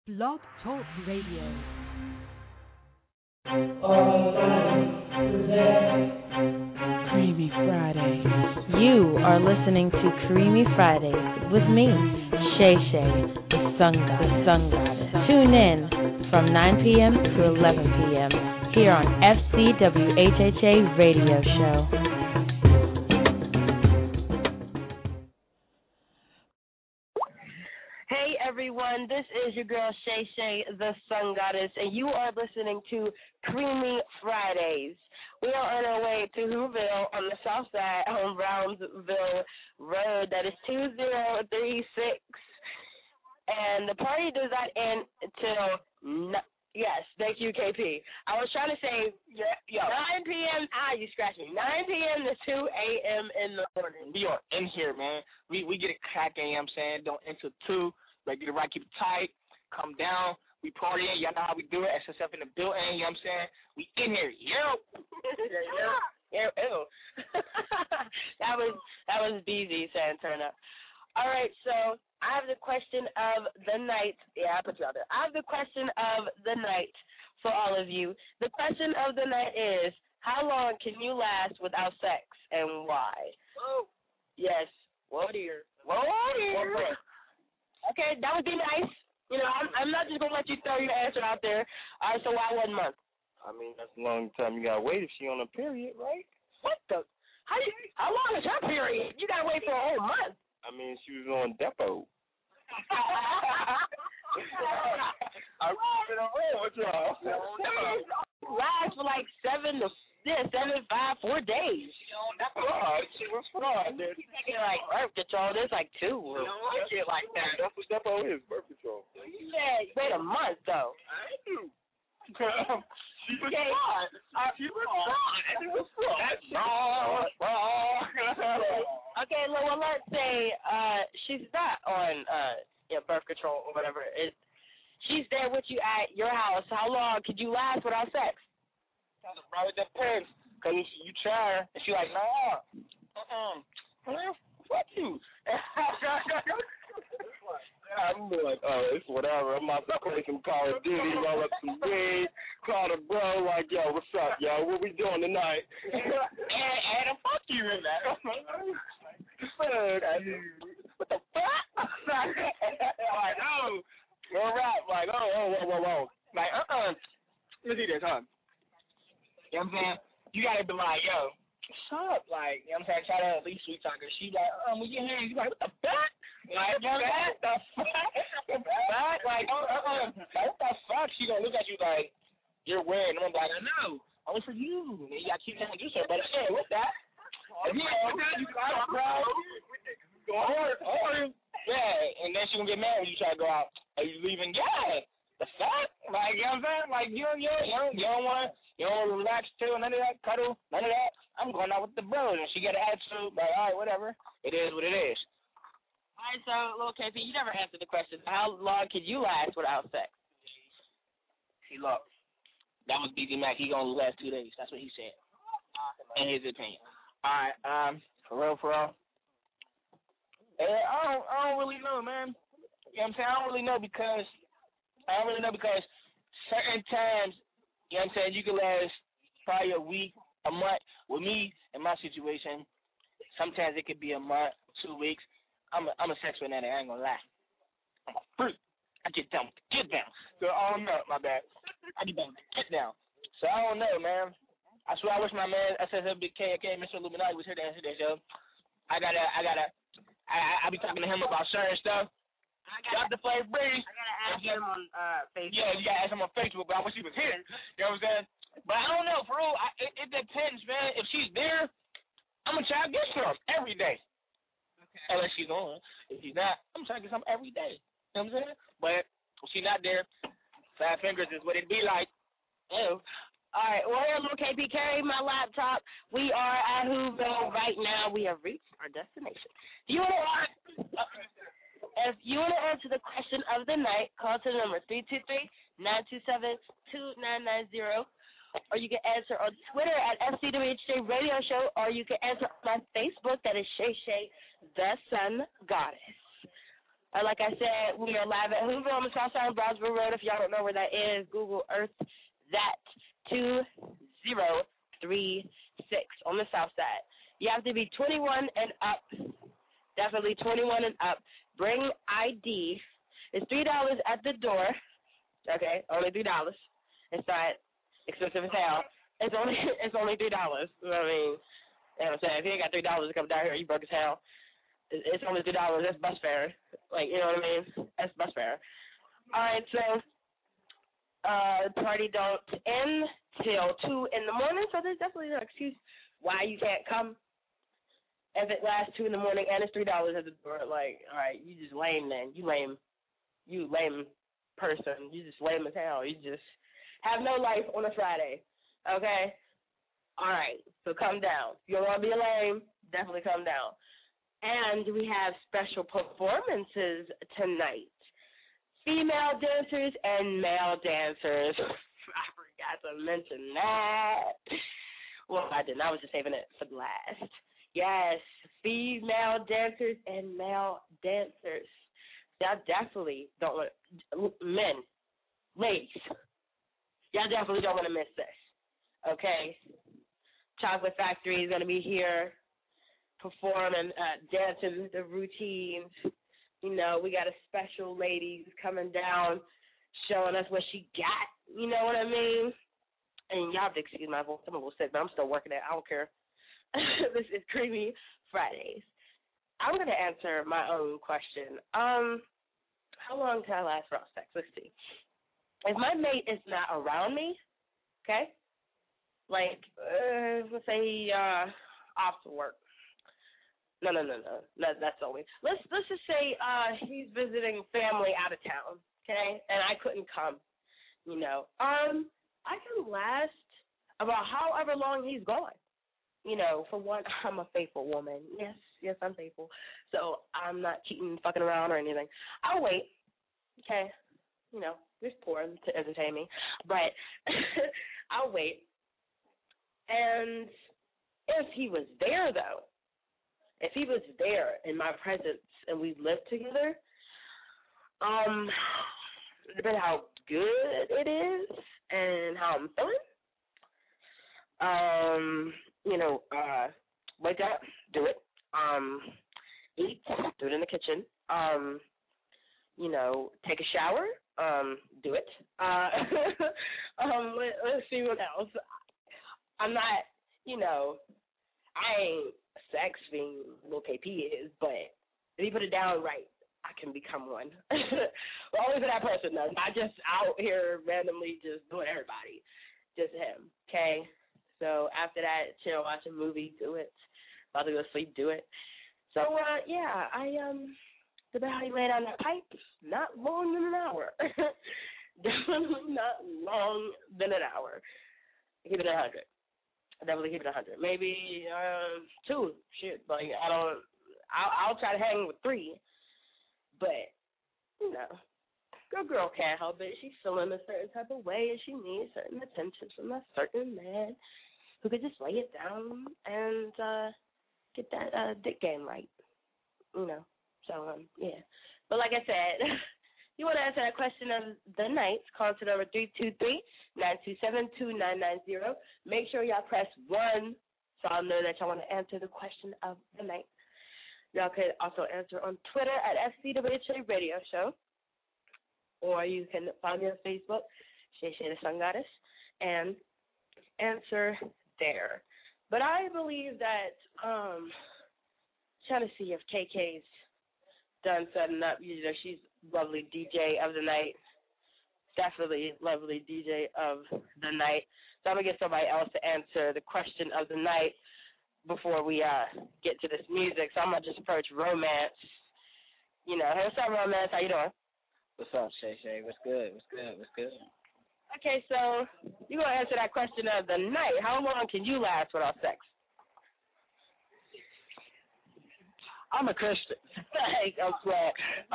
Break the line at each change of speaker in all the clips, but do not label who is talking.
Blog Talk Radio.
Creamy Friday.
You are listening to Creamy Fridays with me, Shay Shay, the Sun Goddess. Tune in from 9 p.m. to 11 p.m. here on FCWHHA Radio Show.
Hey everyone, this is your girl Shay Shay, the Sun Goddess, and you are listening to Creamy Fridays. We are on our way to Whoville on the south side on Brownsville Road. That is 2036. And the party does not end until, yes, thank you, KP. I was trying to say 9 p.m. You scratched me. 9 p.m. to 2 a.m. in the morning.
We are in here, man. We get it cracking, you know what I'm saying? Don't enter 2. Like, get it right, keep it tight, come down. We partying. Y'all know how we do it. SSF in the building, you know what I'm saying? We in here. Yo.
That was BZ saying turn up. All right, so I have the question of the night. Yeah, I put you out there. I have the question of the night for all of you. The question of the night is, how long can you last without sex and why?
Whoa.
Yes.
Whoa, dear.
Whoa, dear. Okay, that would be nice. You know, I'm not just going to let you throw your answer out there. All right, so why 1 month?
I mean, that's a long time you got to wait if she on a period, right?
What the? How long is her period? You got to wait for a whole month.
I mean, she was on depot. I've been on with y'all.
Last for like 7, 5, 4 days.
She was fraud.
She's taking like birth control. There's like 2 or shit like that.
That's what depot is, birth control.
You said wait a month though.
I do. She was fraud. She was fraud. It was fraud. That's fraud.
Okay, well, let's say she's not on birth control or whatever. She's there with you at your house. How long could you last without sex?
Bro, it depends. Because you try her, and she like, nah. Fuck you. I'm like, oh, it's whatever. I'm about to play some Call of Duty, roll up some weed, call the bro, like, yo, what's up, yo? What we doing tonight? and fuck you in that. What the fuck? Like, oh, we're rap. Like, whoa. Like, let's see this, huh? You know what I'm saying? You gotta be like, yo, what's up? Like, you know what I'm saying? Try to at least sweet talk her. She like, we get here. You like, what the fuck? Like, what the fuck? Like, what the fuck? She gonna look at you like, you're weird. And I'm like, I know. Only for you. And you gotta keep that against her. But shit, what's that? You got it, bro. Or, yeah, and then she gonna get mad when you try to go out. Are you leaving? Yeah. The fuck? Like, you know what I'm saying? Like, you don't want to relax too, none of that, cuddle, none of that. I'm going out with the bros, and she got an attitude, like, all right, whatever. It is what it is.
All right, so, little KP, you never answered the question. How long could you last without sex?
See, look, that was BG Mac. He gonna last 2 days. That's what he said, in his opinion. All right, for real. I don't really know, man. You know what I'm saying? I don't really know because certain times, you know what I'm saying, you can last probably a week, a month. With me, in my situation, sometimes it could be a month, 2 weeks. I'm a sex fanatic, I ain't gonna lie. I'm a freak. I get down. So I don't know, my bad. I get down. So I don't know, man. I swear I wish my man SSFBK, Mr. Illuminati, was here to answer that, yo. I be talking to him about certain stuff. Dr. Flav Breeze.
I gotta ask him on Facebook.
Yeah, you gotta ask him on Facebook, but I wish he was here. You know what I'm saying? But I don't know, for real. It depends, man. If she's there, I'm gonna try to get some every day. Okay. Unless she's on. If she's not, I'm trying to get some every day. You know what I'm saying? But if she's not there, 5 fingers is what it be like.
Ew. All right, well, here, little KP, carry my laptop. We are at Whoville right now. We have reached our destination. If you want to answer the question of the night, call to the number 323-927-2990, or you can answer on Twitter at FCWHJ Radio Show, or you can answer on my Facebook, that is Shay Shay, the Sun Goddess. Like I said, we are live at Hoover on the south side of Brownsville Road. If y'all don't know where that is, Google Earth that 2036 on the south side. You have to be 21 and up. Definitely 21 and up. Bring ID. It's $3 at the door. Okay, only $3. It's not expensive as hell. It's only $3. You know what I mean? You know what I'm saying? If you ain't got $3 to come down here, you broke as hell. It's only $3. That's bus fare. Like, you know what I mean? That's bus fare. All right, so the party don't end till 2 in the morning, so there's definitely no excuse why you can't come. If it lasts 2 in the morning and it's $3 at the door, like, all right, you just lame then. You lame person. You just lame as hell. You just have no life on a Friday. Okay? All right, so come down. If you don't want to be lame, definitely come down. And we have special performances tonight. Female dancers and male dancers. I forgot to mention that. Well, I didn't. I was just saving it for last. Yes, female dancers and male dancers. Y'all definitely don't want men, ladies. Y'all definitely don't want to miss this. Okay, Chocolate Factory is going to be here performing, dancing the routines. You know, we got a special lady who's coming down, showing us what she got. You know what I mean? And y'all have to excuse my voice. I'm a little sick, but I'm still working it. I don't care. This is Creamy Fridays. I'm going to answer my own question. How long can I last for sex? Let's see. If my mate is not around me, okay, like, let's say he off to work. No. That's only. Let's just say he's visiting family out of town, okay, and I couldn't come. You know, I can last about however long he's gone. You know, for one, I'm a faithful woman. Yes, I'm faithful. So I'm not cheating, fucking around or anything. I'll wait, okay? You know, there's porn to entertain me. But I'll wait. And if he was there, though, if he was there in my presence and we lived together, depending how good it is and how I'm feeling, you know, wake up, do it. Eat, do it in the kitchen. You know, take a shower, do it. Let's see what else. I'm not, you know, I ain't sex fiend, little KP is, but if you put it down right, I can become one. Well, only for that person, though. Not just out here randomly just doing everybody. Just him, okay? So after that, chill, watch a movie, do it. About to go to sleep, do it. So, yeah, depending how you lay down that pipe, not long than an hour. Definitely not long than an hour. Keep it 100. Definitely keep it 100. Maybe 2. Shit, like I'll try to hang with 3. But, you know, good girl can't help it. She's feeling a certain type of way and she needs certain attention from a certain man who could just lay it down and get that dick game right. You know. So, yeah. But like I said, you want to answer that question of the night, call to number 323-927-2990. Make sure y'all press 1 so I'll know that y'all want to answer the question of the night. Y'all can also answer on Twitter at FCWHA Radio Show. Or you can find me on Facebook, Shay Shay the Sun Goddess, and answer there. But I believe that, trying to see if KK's done setting up. You know, she's lovely DJ of the night. Definitely lovely DJ of the night. So I'm going to get somebody else to answer the question of the night before we get to this music. So I'm going to just approach Romance. You know, hey, what's up, Romance? How you doing?
What's up, Shay Shay? What's good?
Okay, so you're going to answer that question of the night. How long can you last without sex?
I'm a Christian.
I'm glad.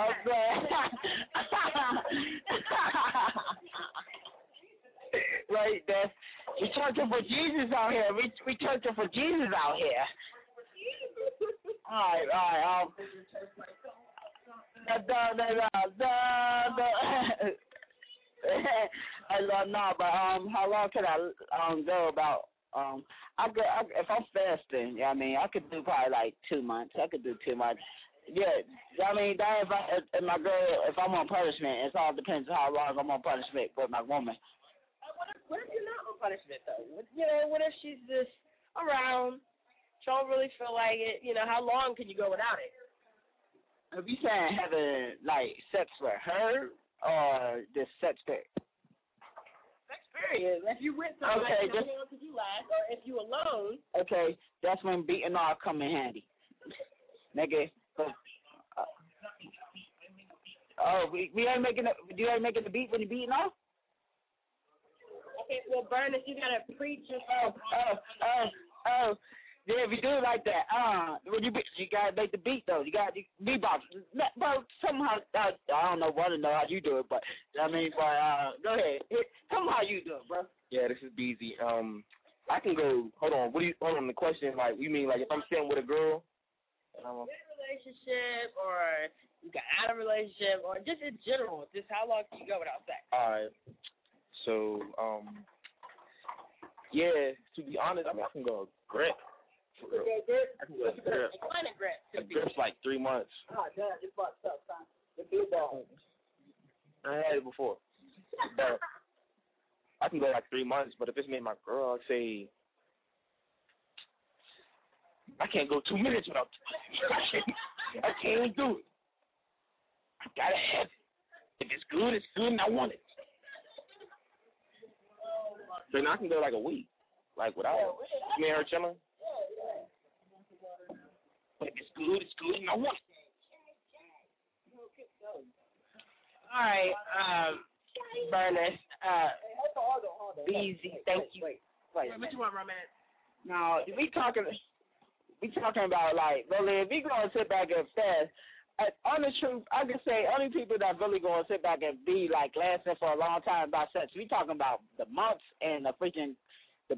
Right, that's we churching for Jesus out here. We churching for Jesus out here. All right. No, but how long can I go about? If I'm fasting, I mean, I could do probably like 2 months. I could do 2 months. Yeah, I mean, that if my girl, if I'm on punishment, it all depends on how long I'm on punishment with my woman.
What if you're not on punishment though? What if she's just around? She don't really feel like it. How long can you go without it?
If you saying having like sex with her or just sex period?
Sex period. If you with somebody, how long could you last? Or if you alone?
Okay, that's when beating all come in handy, nigga. We ain't making you ain't making the beat when you beating off.
Okay, well, Burness, you gotta preach your.
Yeah, if you do it like that, when you gotta make the beat though. You gotta beatbox. Well, somehow I don't know how you do it, but go ahead. Tell me how you do it, bro.
Yeah, this is BZ. I can go. Hold on. Hold on. The question, like, you mean like if I'm sitting with a girl?
In a relationship, or you got out of a relationship, or just in general, just how long can you go without sex?
All right. So, yeah, to be honest, I mean, I can go grip. For real. I can go grip.
Explain a grip.
A grip's like 3 months.
Oh, damn, it's fucked up, son. The blue ball.
I had it before. But I can go like 3 months, but if it's me and my girl, I'd say I can't go 2 minutes without I can't do it. I gotta have it. If it's good, it's good, and I want it. So now I can go like a week, like without me and her chilling. But if it's good, and I want it.
All right, Burness, BZ, thank you.
Wait.
What you want, romance?
Now, we talking about, like, really, if we going to sit back and fast, on the truth, I can say only people that really going to sit back and be, like, lasting for a long time about sex, we talking about the monks and the the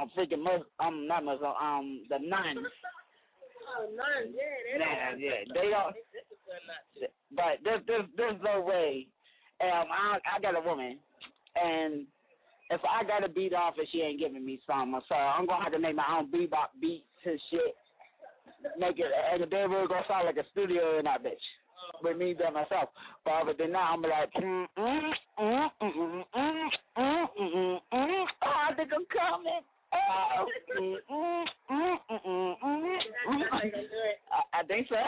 nuns.
Oh, nuns,
Yeah, they don't. But there's no way. I got a woman, and if I got to beat off and she ain't giving me some, so I'm gonna have to make my own bebop beats and shit. Make it, and the bedroom gonna sound like a studio in that bitch with me by myself. But other than that, I'm like, I think I'm coming. I think so.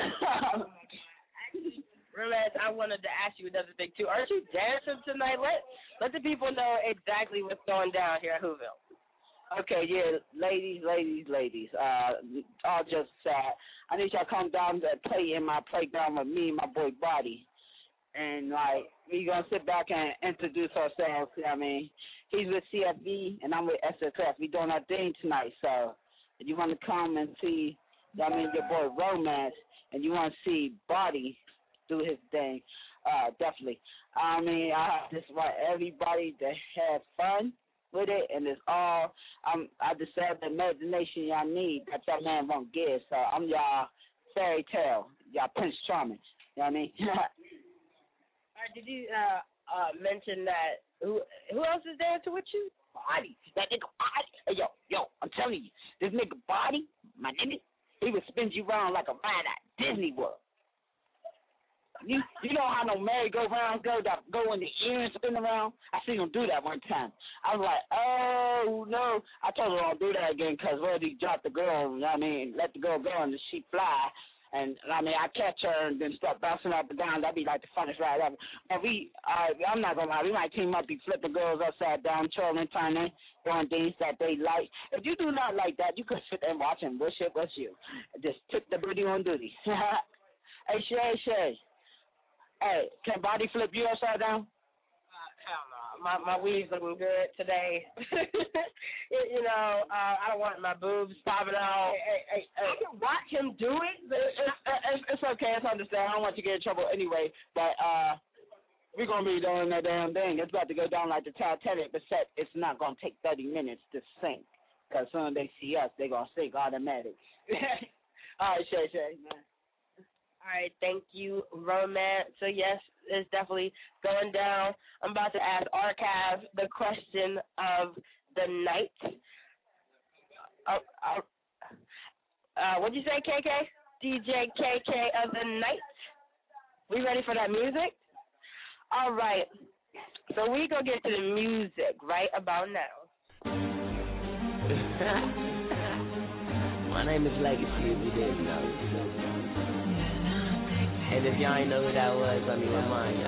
Romance, I wanted to ask you another thing too. Aren't you dancing tonight? Let the people know exactly what's going down here at Whoville.
Okay, yeah, ladies. All just I need y'all to come down to play in my playground with me and my boy Body. And, like, we going to sit back and introduce ourselves. I mean, he's with CFB and I'm with SSF. We doing our thing tonight. So if you want to come and see, your boy Romance, and you want to see Body do his thing, definitely. I mean, I just want everybody to have fun with it, and it's all, I just have the imagination y'all need that y'all man won't give. So I'm y'all fairy tale, y'all Prince Charming. You know what I mean?
All right, did you mention that, who else is dancing with you?
Body. That nigga Body. Hey, yo, I'm telling you, this nigga Body, my nigga, he would spin you around like a ride at Disney World. You know how no merry-go-rounds go in the ear and spin around? I seen him do that one time. I was like, oh, no. I told her don't do that again because he dropped the girl, you know what I mean, let the girl go and she fly. And, I mean, I catch her and then start bouncing up and down. That'd be like the funnest ride ever. And I'm not going to lie, we might team up, be flipping girls upside down, trolling, turning, doing things that they like. If you do not like that, you could sit there and watch and wish it was you. Just tip the booty on duty. Hey, Shay. Hey, can Body flip you upside down?
Hell no. My weave's looking good today. I don't want my boobs popping out. Hey. I can watch him do it. But
it's okay. It's understandable. I don't want you to get in trouble anyway. But we're going to be doing that damn thing. It's about to go down like the Titanic, but it's not going to take 30 minutes to sink. Because soon they see us, they're going to sink automatic. All right, Shay, man.
All right, thank you, Romance. So, yes, it's definitely going down. I'm about to ask Archive the question of the night. What'd you say, KK? DJ KK of the night. We ready for that music? All right. So we gonna get to the music right about now.
My name is Legacy, if you didn't know. And if y'all ain't know who that was, let me remind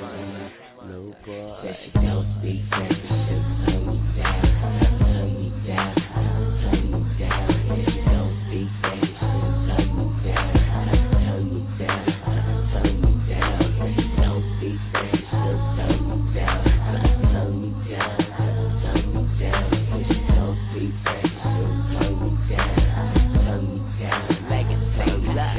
y'all. No boy. That she don't speak French, she'll turn me down, turn me down, turn me down. If she don't speak French, she'll turn me down, turn me down, turn me down. If she don't speak French, she'll turn me down, turn me down, turn me down. If she don't speak French, she'll turn me down, turn me down. Legacy,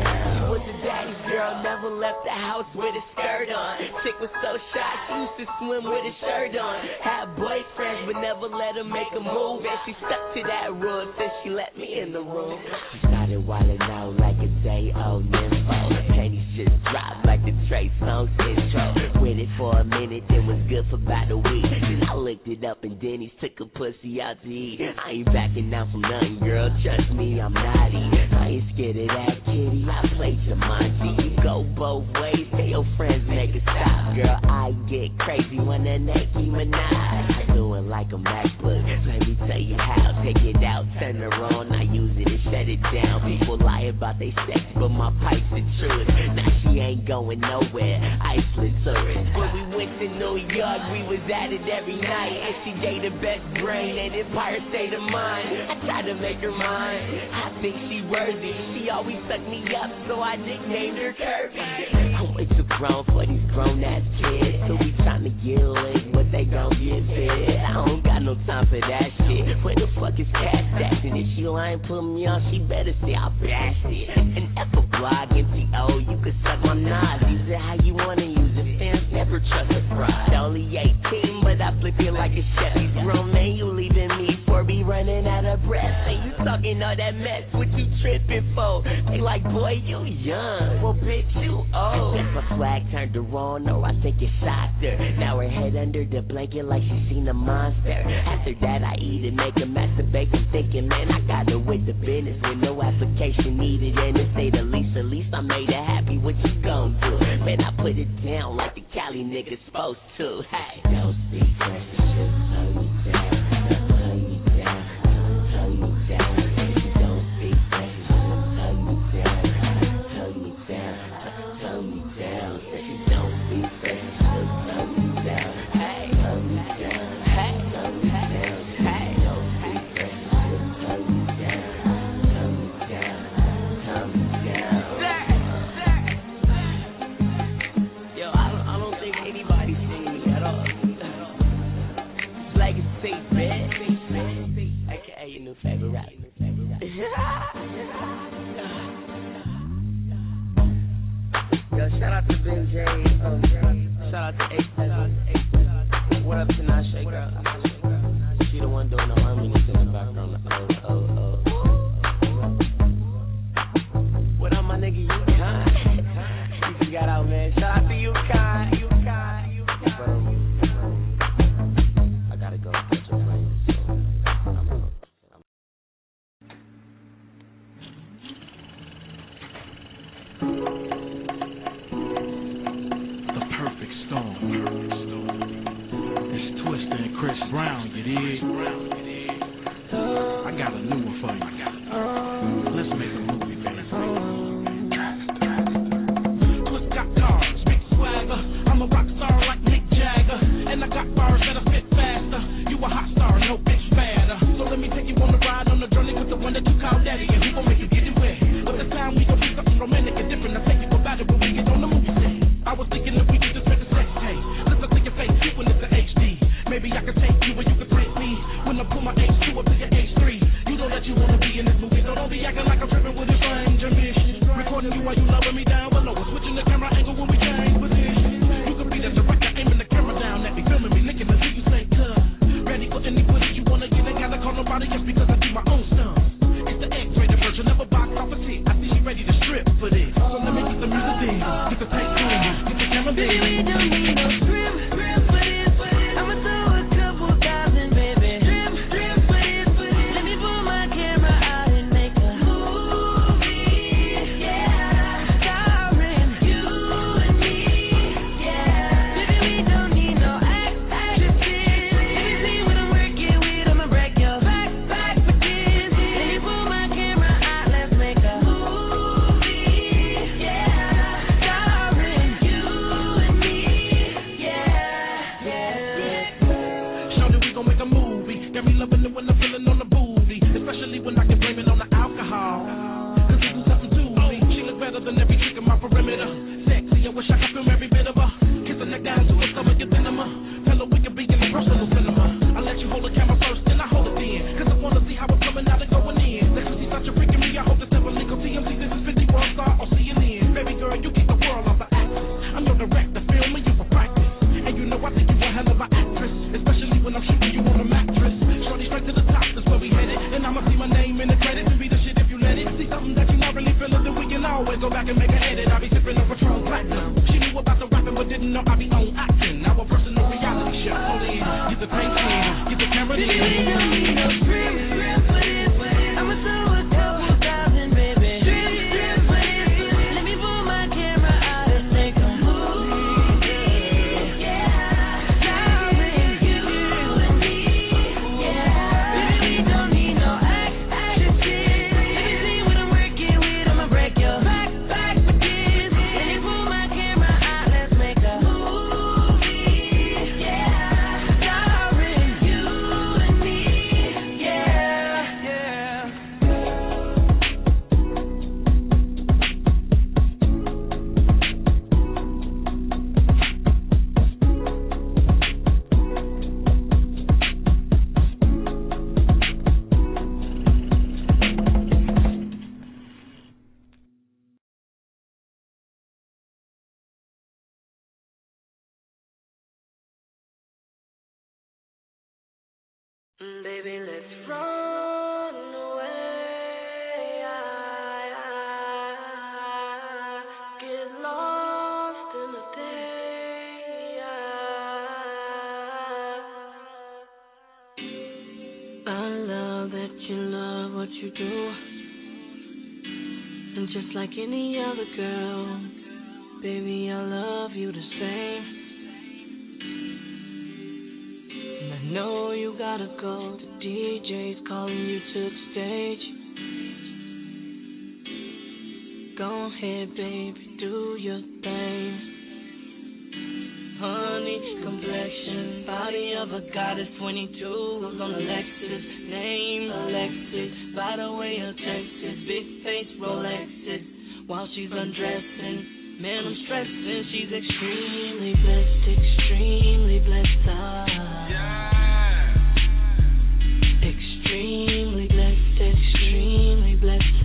was a daddy's girl, never left the house with a skirt on. Chick was so shy, she used to swim with a shirt on. Had boyfriends, but never let her make a move. And she stuck to that rule since she let me in the room. She started wilding out like a day-old nympho. Her panties just dropped like the Trey Songz intro. With it for a minute, then was good for about a week. Then I looked it up and Denny's took a pussy out to eat. I ain't backing down from nothing, girl. Trust me, I'm naughty. I ain't scared of that kitty. I play Jumanji. You go both ways, tell your friends make it stop. Girl, I get crazy when a Nicki Minaj. I do it like a MacBook. Let me tell you how. Take it out, turn her on. I use it and shut it down. People lie about they sex, but my pipe's the truth. Now she ain't going nowhere. Iceland tourist. When we went to New York, we was at it every night. And she gave the best brain and Empire State of Mind. I tried to make her mine. I think she worthy. She always sucked me up, so I nicknamed her Kirby. I'm way too grown for these grown-ass kids who be trying to get licked, but they gon' get fed. I don't got no time for that shit. Where the fuck is Cash Jackson? If she lying, put me on, she better say I bashed it. And F a blog, MTO, you can suck my knives. Use it how you wanna use it, fans never trust a fraud. Only 18, but I flip it like a chef. These grown men, you leaving me for be running out of breath. And you talking all that mess, what you tripping for? They like, boy, you young, well, bitch, you old. My swag turned her on, or I think it shocked her. Now her head under the blanket like she seen a monster. After that, I eat and make her masturbate. I'm thinking, man, I got her with the business with no application needed. And to say the least, at least I made her happy. What you gon' do? Man, I put it down like the Cali niggas supposed to. Hey, don't speak French, just turn me down, turn me down, turn me down. If you don't speak French, just turn me down, turn me down, turn me down. If you don't speak French, just turn me down, hey, turn me down, hey, turn me down. Hey, don't speak French, just turn me down, turn me down, turn me down. Yo, I don't think anybody's seen me at all. Legacy, bitch. AKA your new favorite rapper. Yo, shout out to Ben J. Shout out to A7. What up to Nasha, girl? She the one doing the harmonies in the background. What up, my nigga? You kind? You just got out, man. Shout out to you, kind. I gotta go catch a plane.
The perfect storm. It's Twista and Chris Brown, you dig? I got a new one for you. Let's make a movie, baby. Twist got cars, big swagger. I'm a rock star like Mick Jagger, and I got bars that'll fit faster. You a hot star, no bitch fatter. So let me take you on the ride on the journey with the one that you call daddy, and we gon' make you get it wet. But this time we gon' do something romantic and different. I'll take you about it when we get on the movie set. I was thinking if we did this with the sex tape. Listen to your face, when it's the HD. Maybe I can take you and you can take me. When the got me loving it when I'm feeling on the booty, especially when I can blame it on the alcohol. Cause it do something to me. She look better than every trick in my perimeter. Sexy, I wish I could film every bit of her. Kiss her neck down to her stomach, your cinema. Tell her we can be in a personal cinema. I let you hold the camera first, then I hold it then. Cause I wanna see how it's coming out and going in. Next week, such a freaking me. I hope it's never legal. TMZ, this is 50 World Star or CNN. Baby girl, you keep the world off the actress. I'm your director, film me, you for practice. And you know I think you a hell of an actress, especially when I'm shooting you on a mattress. Shorty straight to the top, that's where we headed. And I'ma see my name in the credits and be the shit if you let it. See something that you not really feeling, then we can always go back and make an edit. I be sipping on Patron Platinum. She knew about the rapping but didn't know I be on acting. Now a personal reality show. Hold in, get the paint in, get the camera in. I'ma throw a couple thousand, baby. Let me pull my camera out and make a movie. Starring you and me. Baby, we don't need no actresses. Let me see what I'm working with. I'ma break your back for this. Let me pull my camera out, let's make a movie. Starring you and me. Baby, let's run away. Get lost in the day. I love that you love what you do. And just like any other girl, baby, I love you the same. And I know you gotta go, the DJ's calling you to the stage. Go ahead, baby, do your thing. Honey, complexion, body of a goddess, 22, was on Alexis, name Alexis, by the way of Texas, big face Rolexes, while she's undressing, man, I'm stressing, she's extremely blessed, extremely blessed. Extremely blessed, extremely blessed.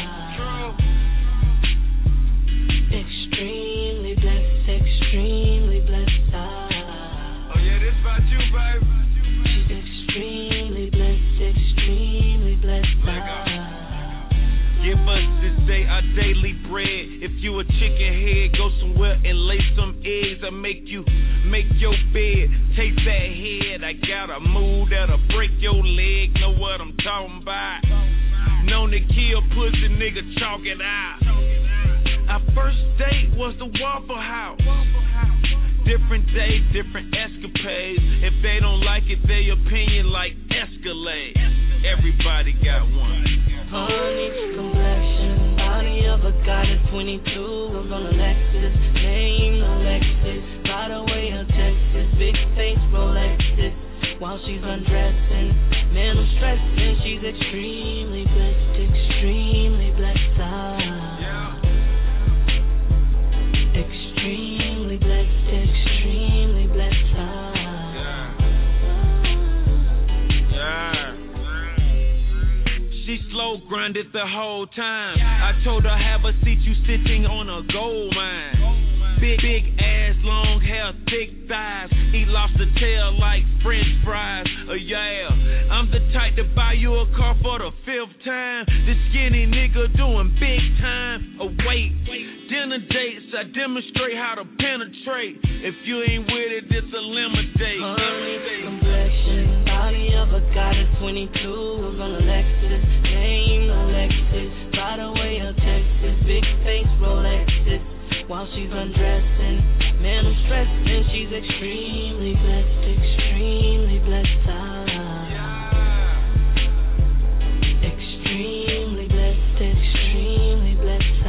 Extremely blessed, extremely blessed.
Oh yeah, this about you, baby.
She's extremely blessed, extremely blessed.
Give us this day our daily bread. If you a chicken head, go somewhere and lay some eggs. I make you make your bed. Taste that head. I got a move that'll break your leg. Know what I'm talking about? Known to kill pussy, nigga, chalk it out. Our first date was the Waffle House. Different day, different escapades. If they don't like it, their opinion like Escalade. Everybody got one.
Honey, complexion, body of a goddess, 22, was on Alexis, name Alexis, by the way of Texas, big face Rolexes, while she's undressing, man, I'm stressing, she's extremely blessed, extremely blessed. Extremely blessed, extremely blessed.
She slow grinded the whole time. I told her have a seat, you sitting on a gold mine. Big ass, long hair, thick thighs. Eat lobster tail like French fries. Yeah, I'm the type to buy you a car for the 5th time. This skinny nigga doing big time. Oh wait, dinner dates, I demonstrate how to penetrate. If you ain't with it, it's a lemonade.
Honey, complexion, body of a goddess, 22, was on Alexis, name Alexis, by the way of Texas, big face Rolexes, while she's undressing, man, I'm stressing, she's extremely blessed, extremely blessed. Extremely blessed, extremely blessed.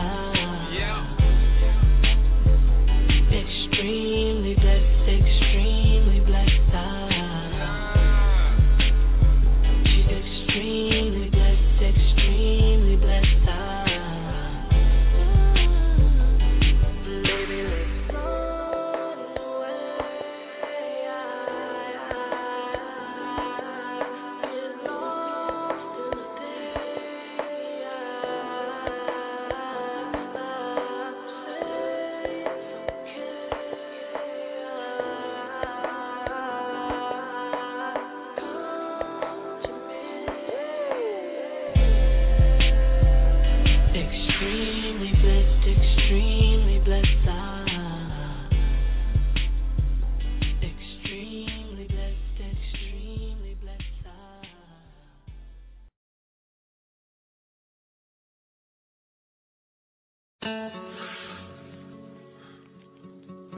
Extremely blessed, extremely blessed.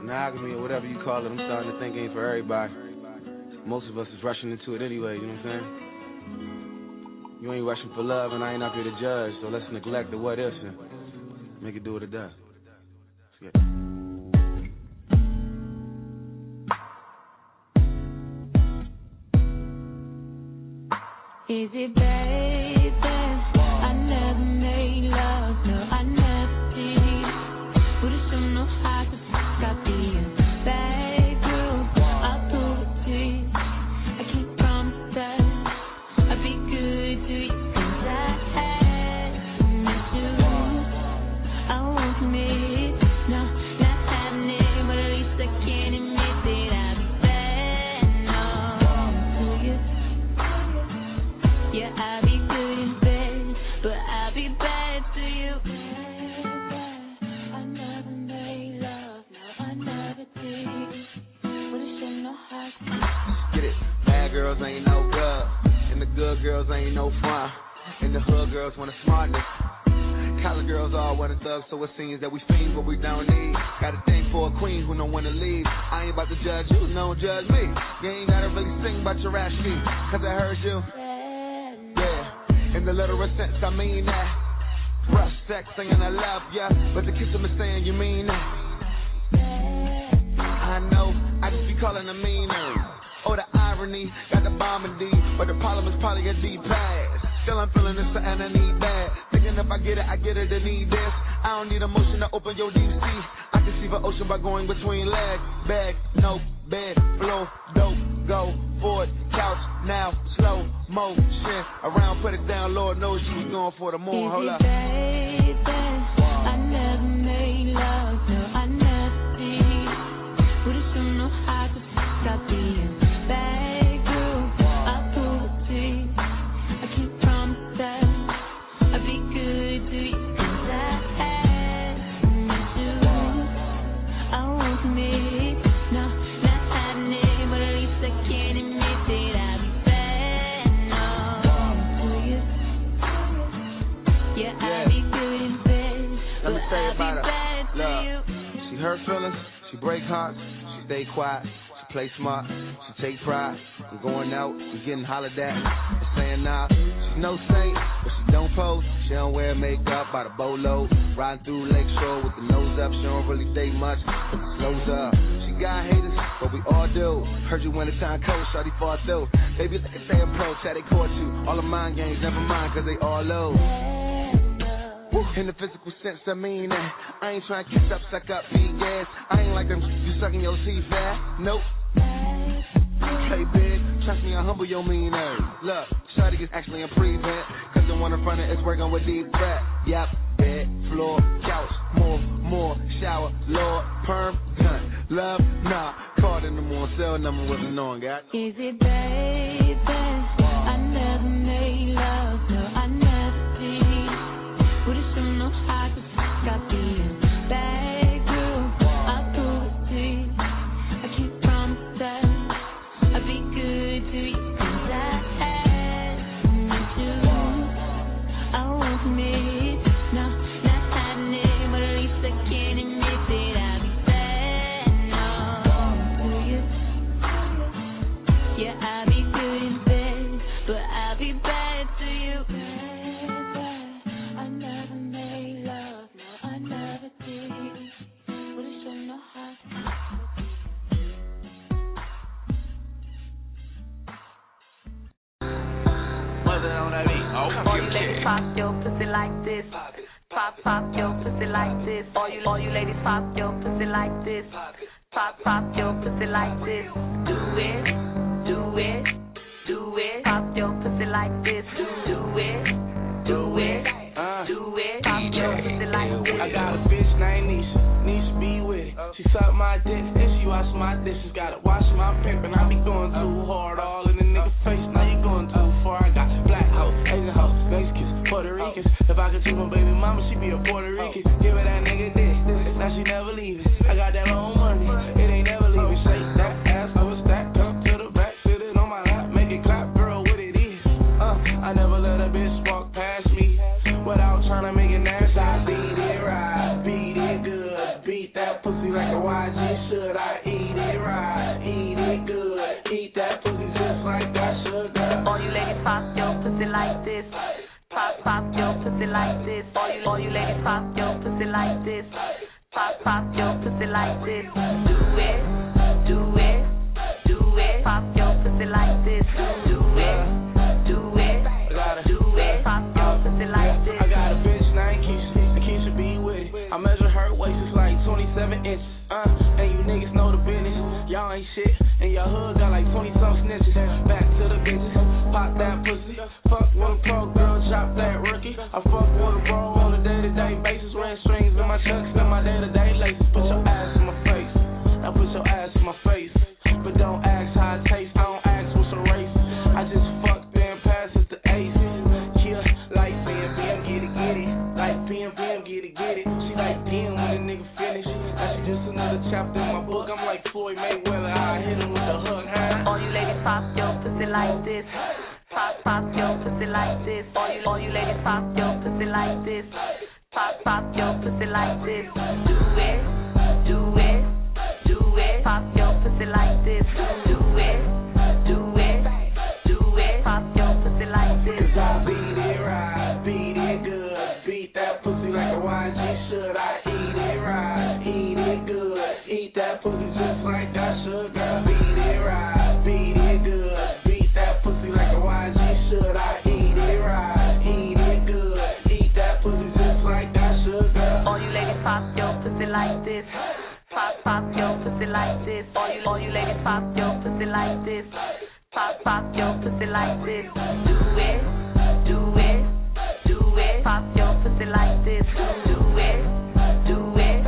monogamy or whatever you call it, I'm starting to think ain't for everybody. Most of us is rushing into it anyway, you know what I'm saying? You ain't rushing for love and I ain't up here to judge, so let's neglect the what ifs and make it do what it does. Yeah.
Is it baby? I never made love, no, I never did. Would have shown no how to got the back room. I'll pull the teeth. I can't promise that I'll be good to you, 'cause I had to miss you. I won't commit, no, not happening, but at least I can admit that I'll be bad, no, to you. Yeah, I'll be good in bed, but I'll be bad to you. I never made love, no, I never did. Would've should know how to.
Get it? Bad girls ain't no good, and the good girls ain't no fun. And the hood girls want a smartness. College girls all want a thug, so it seems that we fiends what we don't need. Got a thing for a queen who don't wanna leave. I ain't about to judge you, don't judge me. You ain't gotta really sing about your ass sheet, 'cause I heard you. Yeah, in the literal sense, I mean that. Rough sex saying I love ya, but the kiss is saying you mean that. I know, I just be calling them meaners. Oh, the irony, got the bomb in D, but the problem is probably a D pass. Still I'm feeling this and I need that. Thinking if I get it, I need this. I don't need emotion to open your deep sea. I can see the ocean by going between legs. Bag, no, bed, flow, dope, go, forward, couch, now, slow, motion. Around, put it down, Lord knows you was going for the moon. Hold up.
Baby, I never made love, no, I never did. Would've should know how to got the back room. I'll pull the teeth. I can't promise that I'll be good to you, 'cause I had to miss you. I won't commit, no, not happening, but at least I can admit that I'll be bad, no, to you. Yeah, I'll be good in bed,
Let me
but
say
I'll
about
be
her.
bad to
Look,
you.
she hurt feelings, she break hearts, she stay quiet, she play smart, she take pride. I'm going out, I'm getting hollered at, I'm saying nah. She's no saint, but she don't pose. She don't wear makeup by the boatload. Riding through Lakeshore with the nose up, she don't really date much, but the slow's up. She got haters, but we all do. Heard you when the time cold, shawty fought through. Baby, they say approach, how they caught you. All the mind games, never mind, 'cause they all low. In the physical sense, I mean that. I ain't trying to kiss up, suck up, be gas. I ain't like them, you sucking your teeth, fat. Nope. Play big, trust me, I humble your mean ass. Look, shawty is actually a prevent, 'cause the one in front of it's working with deep breath. Yep, bed, floor, couch, more, shower, Lord, perm, gun, love, nah. Called in the morning, cell number wasn't known, got.
Is it baby? I never made love, no, I never did. Would've should know how to got the back room. I'll pull the teeth. I can't promise that I'll be good to you, 'cause I had to miss you. I won't commit, no, not happening, but at least I can admit that I'll be bad, no, to you. Yeah, I'll be good in bed, but I'll be bad to you. I never made love, no, I never did. Would've should know how to.
All you ladies pop your pussy like this. Pop your pussy like this. All you ladies pop your pussy like this. Pop your pussy like this. Do it. Pop your pussy like this. Do it. Pop your pussy like this.
I got a bitch named Nisha be with it. She suck my dick and she wash my dishes. Gotta wash my paper and I be going too hard all in the nigga face. Now you going too far. I got black hoes, Asian hoes, Mexicans, Puerto Ricans. If I could choose my baby mama, she be a Puerto Rican. Give her that nigga dick, now she never leave it. I got that own money, it ain't never leaving. Shake that ass over stack up to the back, sit it on my lap, make it clap, girl, what it is. I never let a bitch walk past me without trying to make it nasty. I beat it right, beat it good, beat that pussy like a YG should. that pussy just like that sugar.
All you ladies pop your pussy like this. Pop your pussy like this. All you ladies pop your pussy like this. Pop your pussy like this. Do it, do it, do it. Pop your pussy like this. Do it, do it, do it. Pop your pussy like this.
I got a bitch named Keisha, and Keisha be with it. I measure her waist, it's like 27 inches. And you niggas know the business. Y'all ain't shit, and your hood got like 20-some snitches. Back to the bitches, pop that pussy. Fuck with a pro girl, drop that rookie. I fuck with a bro on a day-to-day basis. Wearing strings in my chucks and my day-to-day laces. Put your ass in my face, now put your ass in my face. But don't ask how it tastes, I don't ask what's a race. I just fuck then pass it to Ace. Yeah, like BM, get it, like BM, get it. She like damn when a nigga finish. Now she just another chapter in my book. I'm like Floyd Mayweather, I hit him with the hook, huh?
All you ladies pop your pussy like this. Pop your pussy like this. All you ladies pop your pussy like this. Pop your pussy like this. Do it, do it, do it. Pop your pussy like this. Do it, do it, do it. Pop your pussy like this.
'Cause I beat it right, beat it good. Beat that pussy like a YG should. I eat it right, eat it good. Eat that pussy just like that sugar. Beat it right, beat it good. Beat that pussy like a YG should. I eat it right, eat it good. Eat that pussy just like that sugar.
All you ladies pop your pussy like this. Pop your pussy like this. All you ladies pop your pussy like this. Pop your pussy like this. Do it, do it, do it. Pop your pussy like this. Do it, do it.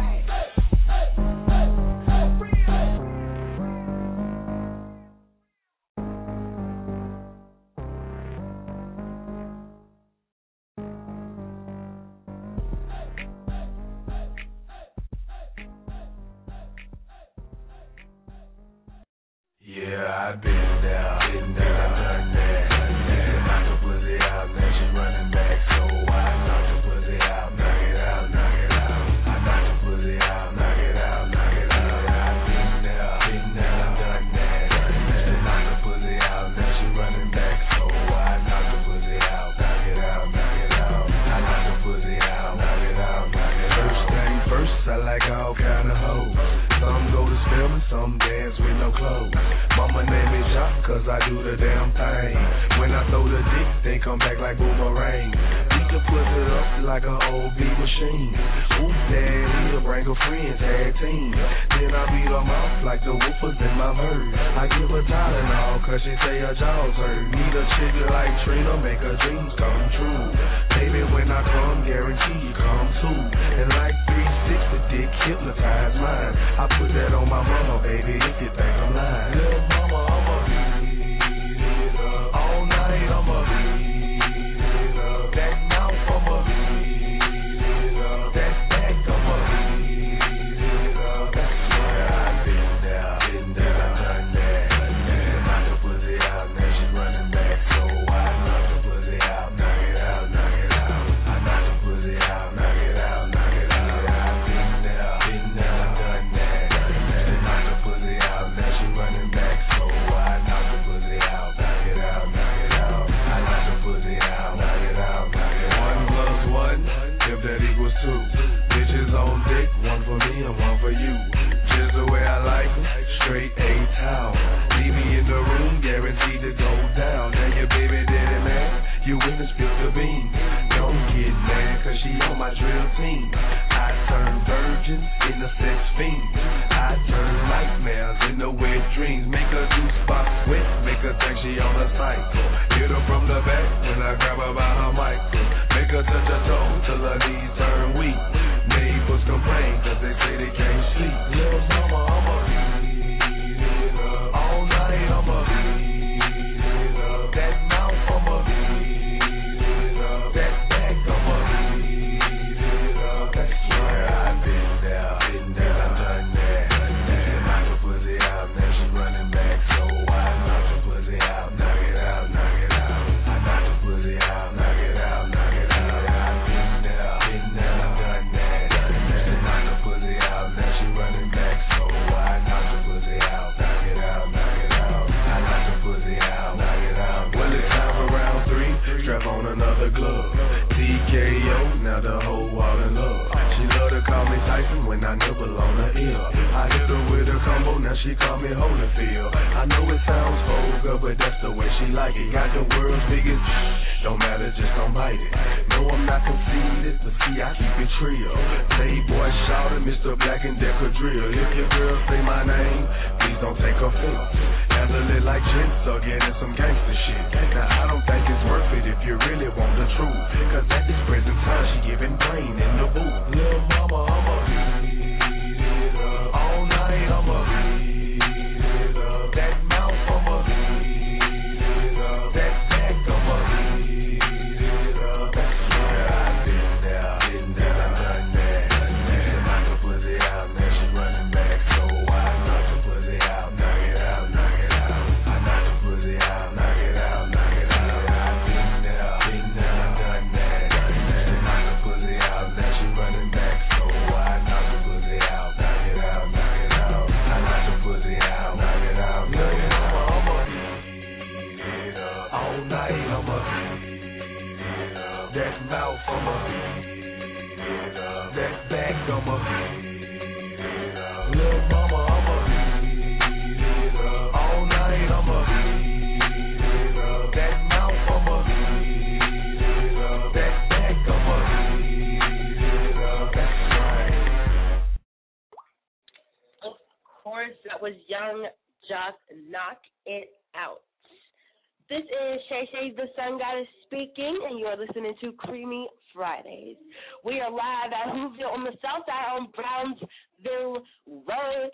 Yeah, I've been there, done that. Knock the pussy out, now she running back, so I knock the pussy out, knock it out, knock it out. I knock the pussy out, knock it out, knock it out. I've been there, done that. Knock the pussy out, now she running back, so I knock the pussy out, knock it out, knock it out. I knock the pussy out, knock it out, knock it out. First thing first, I like all kind of hoes. Some go to film and some dance with no clothes. Mama name is Jock, cause I do the damn thing. When I throw the dick, they come back like boomerang. We can put it up like an old beat machine. Ooh, daddy, bring a friend, tag team. Then I beat them off like the woofers in my herd. I give her Tylenol, cause she say her jaws hurt. Need a chick like Trina, make her dreams come true. Baby, when I come, guarantee you come too. And like 360, dick hypnotize mine. I put that on my mama, baby, if you think I'm lying. Little mama, I'ma beat it up. All night, I'ma beat it up. That mouth, I'ma beat it up. That back, I'ma beat it up. That's why I've been there, done that. Knock the pussy out, now she running back, so I knock the pussy out, knock it out, knock it out. I knock the pussy out, knock it out, knock it out. I've been there, done that. Knock the pussy out, now she running back, so I knock the pussy out, knock it out, knock it out. I knock the pussy out, knock it out, knock it out. 1 + 1, if that equals 2. Bitches on dick, one for me and one for you. Just the way I like them, straight A-town. Leave me in the room, guaranteed to go down. Now your baby daddy man, you witness spill the bean. Don't get mad, cause she on my drill team. I turn virgins into sex fiends. I turn nightmares into wet dreams. Make her do spots wet, make her think she on a cycle. Hit her from the back when I grab her by her michael. Make her touch her toes till her knees turn weak. Neighbors complain cause they say they can't sleep. Little mama, I'ma beat it up. All night, I'ma beat it up. That mouth, I'ma beat it up. That back, I'ma beat it up. That's why I've been there, done that. Knock the pussy out, now she running back, so I knock the pussy out, knock it out, knock it out. I knock the pussy out, knock it out, knock it out. I've been there, done that. Knock the pussy out, now she running back, so I knock the the glove. TKO, now the whole all in love. She love to call me Tyson when I nibble on her ear. I hit her with a combo, now she call me Holyfield. I know it sounds vulgar, but that's the way she like it. Got the world's biggest, don't matter, just don't bite it. No, I'm not conceited, but see, I keep it trio. Playboy shouted, Mr. Black and Decker Drill. If your girl say my name, please don't take offense. Handle it like gents or get in some gangster shit. Now, I don't think it's worth it if you really want the truth. Cause at this present time, she giving brain in the booth. Little mama, I'ma beat it up. All night, I'ma beat it up. That mouth, I'ma beat it up. That back, I'ma beat it up. Yeah, I've been there, done that. Knock her pussy out, now she running back. So I knock her pussy out, knock it out, knock it out. I knock her pussy out, knock it out, knock it out. I've been there, done that. Knock her pussy out, now she running back. So I knock her pussy out, knock it out, knock it out. I knock her pussy out, knock it out, knock it out. I'ma beat it up all night. I'ma beat it up. That mouth, I'ma beat it up. That back, I'ma beat it up. Little mama, I'ma beat it up all night. I'ma beat it up. That mouth, I'ma beat it up. That back, I'ma beat it up. That's right.
Of course, that was Young Jock, Knock It Out. This is Shay Shay the Sun Goddess speaking, and you are listening to Creamy Fridays. We are live at Whoville on the south side on Brownsville Road,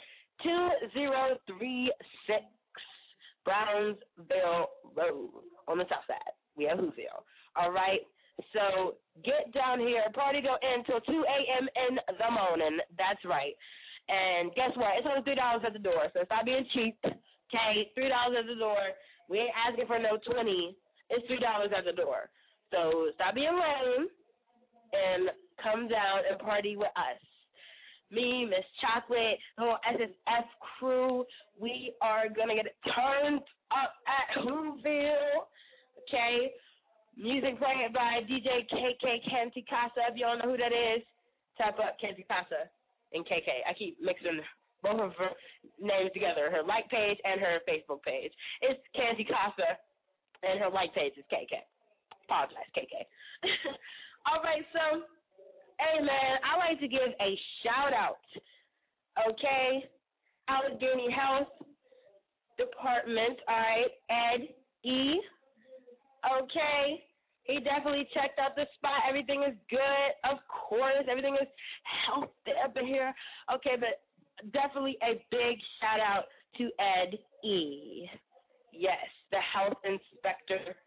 2036 Brownsville Road on the south side. We have Whoville. All right, so get down here. Party go in till 2 a.m. in the morning. That's right. And guess what? It's only $3 at the door, so stop being cheap. Okay, $3 at the door. We ain't asking for no 20. It's $3 at the door. So stop being lame and come down and party with us. Me, Miss Chocolate, the whole SSF crew, we are going to get it turned up at Whoville. Okay? Music played by DJ KK Canty Casa. If you don't know who that is, type up Canty Casa and KK. I keep mixing both of her names together, her like page and her Facebook page. It's Canty Casa, and her like page is KK. Apologize, KK. All right, so, hey, man, I like to give a shout-out, okay? Allegheny Health Department, all right, Ed E., okay? He definitely checked out the spot. Everything is good, of course. Everything is healthy up in here. Okay, but definitely a big shout out to Ed E. Yes, the health inspector.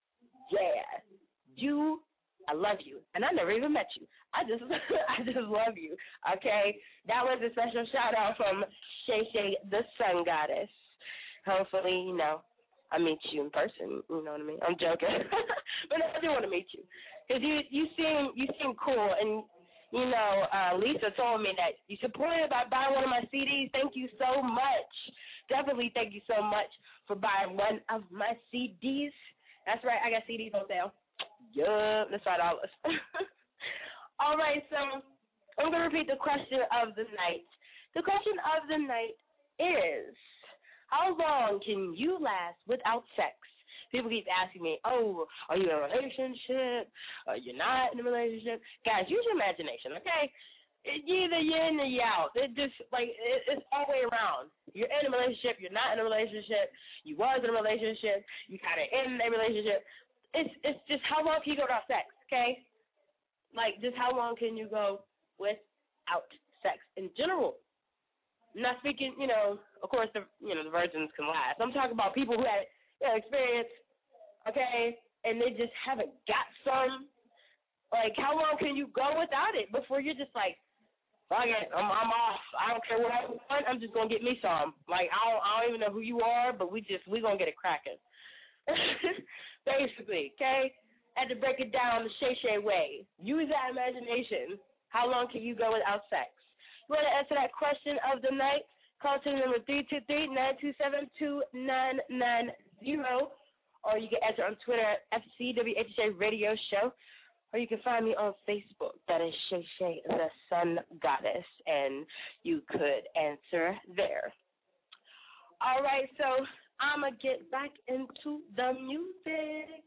Yeah. I love you. And I never even met you. I just love you. Okay? That was a special shout out from Shay Shay the Sun Goddess. Hopefully, I meet you in person. You know what I mean? I'm joking. But I do want to meet you. Because you seem cool, and Lisa told me that you supported by buying one of my CDs. Thank you so much. Definitely thank you so much for buying one of my CDs. That's right, I got CDs on sale. Yup, that's $5. All right, so I'm going to repeat the question of the night. The question of the night is, how long can you last without sex? People keep asking me, oh, are you in a relationship? Are you not in a relationship? Guys, use your imagination, okay? Either you're in or you're out. It's all the way around. You're in a relationship, you're not in a relationship, you was in a relationship, you kind of in a relationship. It's just how long can you go without sex, okay? Like, just how long can you go without sex in general? I'm not speaking, of course, the virgins can last. I'm talking about people who had experience, okay, and they just haven't got some. Like, how long can you go without it before you're just like, fuck it, I'm off. I don't care what I want. I'm just gonna get me some. Like, I don't even know who you are, but we gonna get it cracking. Basically, okay. Had to break it down the Shay Shay way. Use that imagination. How long can you go without sex? You want to answer that question of the night? Call to the number 323-927-2990, or you can answer on Twitter at FCWHJ Radio Show, or you can find me on Facebook. That is Shay Shay the Sun Goddess, and you could answer there. All right, so I'm going to get back into the music.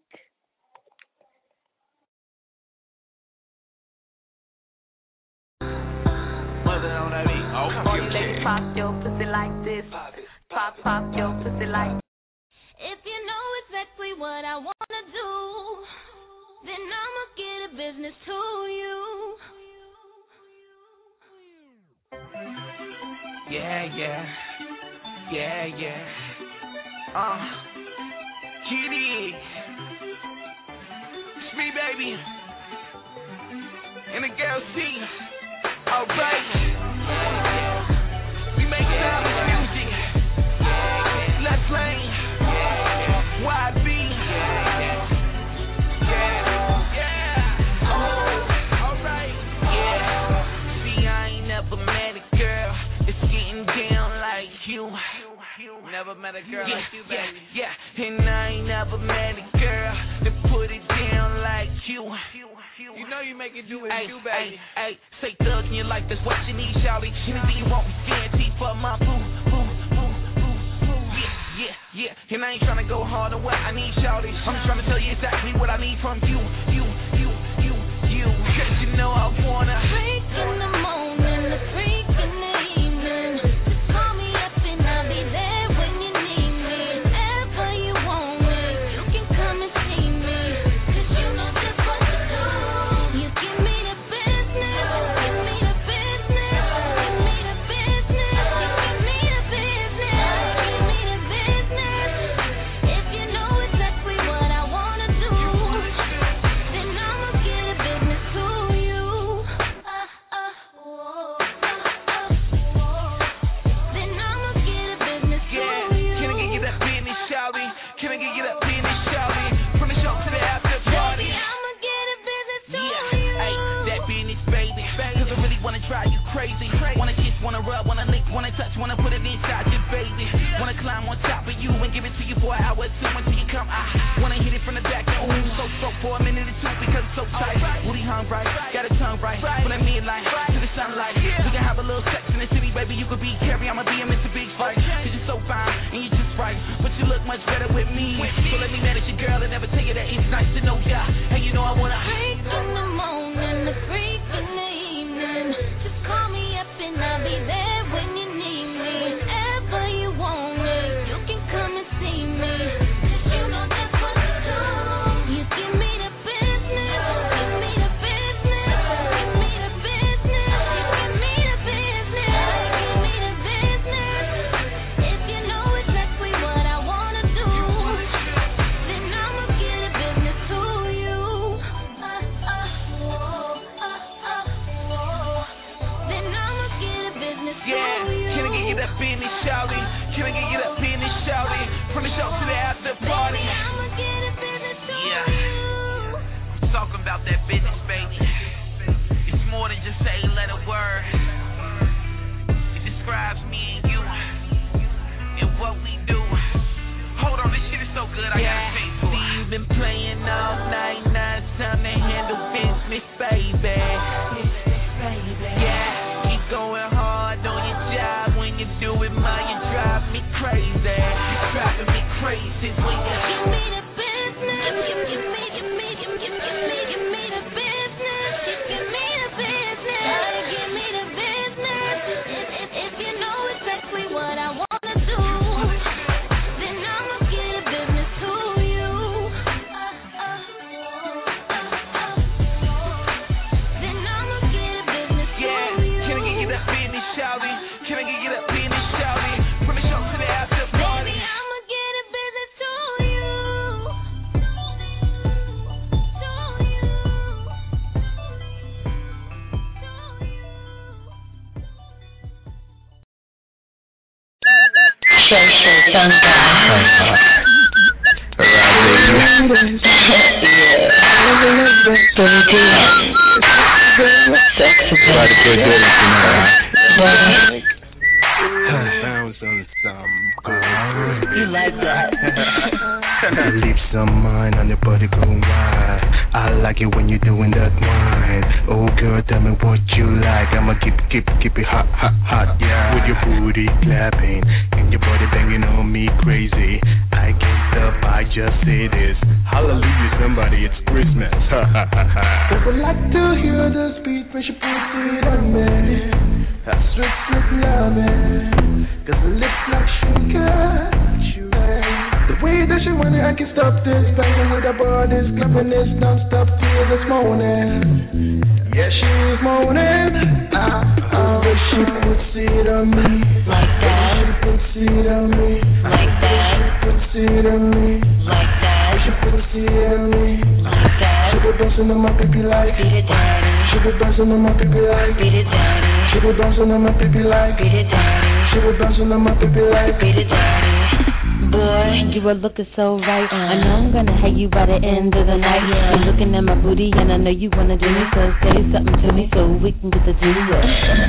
All you ladies pop your pussy like this. Pop your pussy like this.
If you know exactly what I wanna do, then I'ma get a business to you.
Yeah. Kitty. It's me, baby. And the girl C. Alright. We make sound and music. Let's play. YB. Yeah. Oh, alright. Yeah. See, I ain't never met a girl that's getting down like you. Never met a girl like you, baby. Yeah. And I ain't never met a girl that put it down like you. You know you make it do it, you, baby. Ay, say thug in your life, that's what you need, shawty. Anything you want, guaranteed for my boo. Yeah. And I ain't tryna go hard on what I need, shawty. I'm just tryna tell you exactly what I need from you. Cause you know I wanna
Freak in the morning, the freak in the evening. Just call me up and I'll be there when you need me. Whenever you want me, you can come and see me. Cause you know just what to do. You give me the business, give me the business, give me the business, give me the business, give me the business. If you know exactly what I wanna do, then I'ma get a business to you. Then I'ma get a business to you.
Can I get you that business, shawty? Can I get you that business, shawty? From the show to the after party.
Baby, I'ma get a business to you.
Ay, that business, baby. Cause I really wanna drive you crazy. Wanna kiss, wanna rub, wanna lick, wanna touch, wanna put it inside your baby. Wanna climb on top of you and give it to you for an hour or two until you come. I wanna hit it from the back. Ooh, so for a minute or two because it's so tight. Booty hung right, got a tongue right. From that midlight to the sunlight. We can have a little sex in the city, baby. You could be Carrie, I'ma be a Mr. Big Fight. Cause you're so fine and you're just right. But you look much better with me. So let me manage your girl and never tell you that it's nice to know ya. And you know I wanna
Freak in the morning, the freak in the evening. Just call me up and I'll be there when you need me. Whenever you want me, you can come and see me. Cause you know that's what to do. You give me the business, give me the business, give me the business, give me the business, give me the business. If you know exactly what I wanna do, then I'ma get a business to you. Then I'ma get a business to you.
Can I get you that business, shawty? Can I get you that business, shawty? From the show to the after party.
Baby, I'ma get a business to
Yeah.
you.
I'm talking about that business, baby. It's more than just a letter word. It describes me and you and what we do. Hold on, this shit is so good, I gotta pay for it. See, you've been playing all night, now it's time to handle business, baby. Yeah, keep going hard on your job. When you do it, man, you drive me crazy. You're driving me crazy when you
Give me the business. Give me the business. Give me the business. Give me the business. If you know exactly what I wanna do, then I'ma get a business to you. Then I'ma get a business to you.
Can I get you that business, shawty? Can I get you that business, shawty? From the show to the after party.
Baby, I'ma get a business to you.
Your lips on mine and your body going wild. I like it when you're doing that wine. Oh girl, tell me what you like. I'ma keep it hot, hot, hot, yeah. With your booty clapping and your body banging on me crazy. I can't stop, I just say this. Hallelujah, somebody, it's Christmas. Ha ha ha ha.
I would like to hear the beat when she puts it on me. That sweet loving, 'cause it looks like sugar. The way that she want it, I can stop this. Banging with her bodies, clapping this non-stop till this morning. Yeah, she's moaning. But she puts it on me like that. She puts it on me like that. She puts it on me like that. She puts it on me like that. She be bouncing on my baby like beat it, daddy. She be bouncing on my baby like beat it, daddy. She be bouncing on my baby like beat it, daddy. She be bouncing on my baby like beat it, daddy.
Boy, you are looking so right. I know I'm gonna have you by the end of the night. You're looking at my booty and I know you wanna do me, so say something to me so we can get to do it.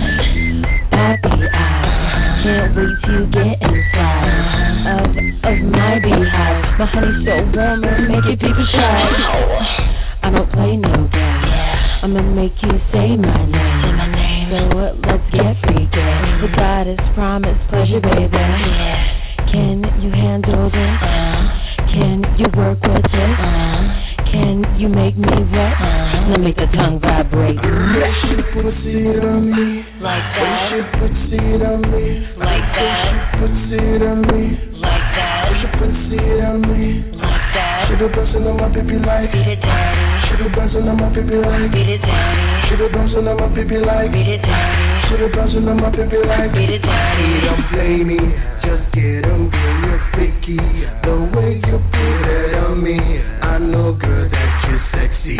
Happy hour, can't wait to get inside of my beehive. My honey's so warm and make it people shy. I don't play no games. I'ma make you say my name. So let's get freaky. The goddess promise pleasure, baby. Can you handle this? Can you work with this? Can you make me wet? Let me make the tongue vibrate.
Yeah, she puts it on me
like that.
She puts it on me
like that.
She puts it on me
like that.
She puts it on me
like that.
She be bouncing on my baby like
beat it, daddy.
She be bouncing on my baby like
beat it, daddy.
She be bouncing on my baby like
beat it, daddy.
She be bouncing on my baby like
beat it, daddy.
Don't play me, just get on, girl, you're freaky. The way you put it on me, I know, girl, that you're sexy.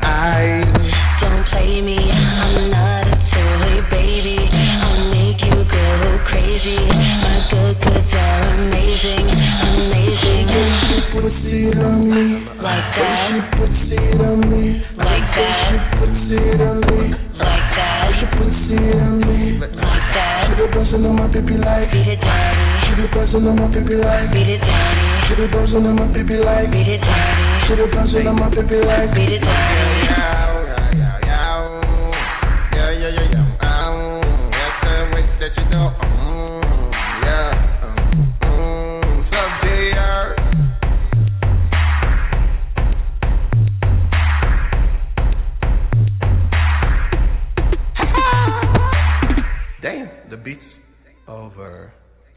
Don't play me, I'm not a toy, baby. I'll make you go crazy. My goods are amazing, amazing.
She puts it on me
like that.
She puts it on me
like that.
She puts it on me
like that.
She puts it on me
like that.
She be bouncing on my baby like
beat it, daddy.
She be bouncing on my baby like
beat it, daddy.
She be bouncing on my baby like
beat it, daddy.
She be bouncing on my baby like
beat it, daddy.
Damn, the beat's over.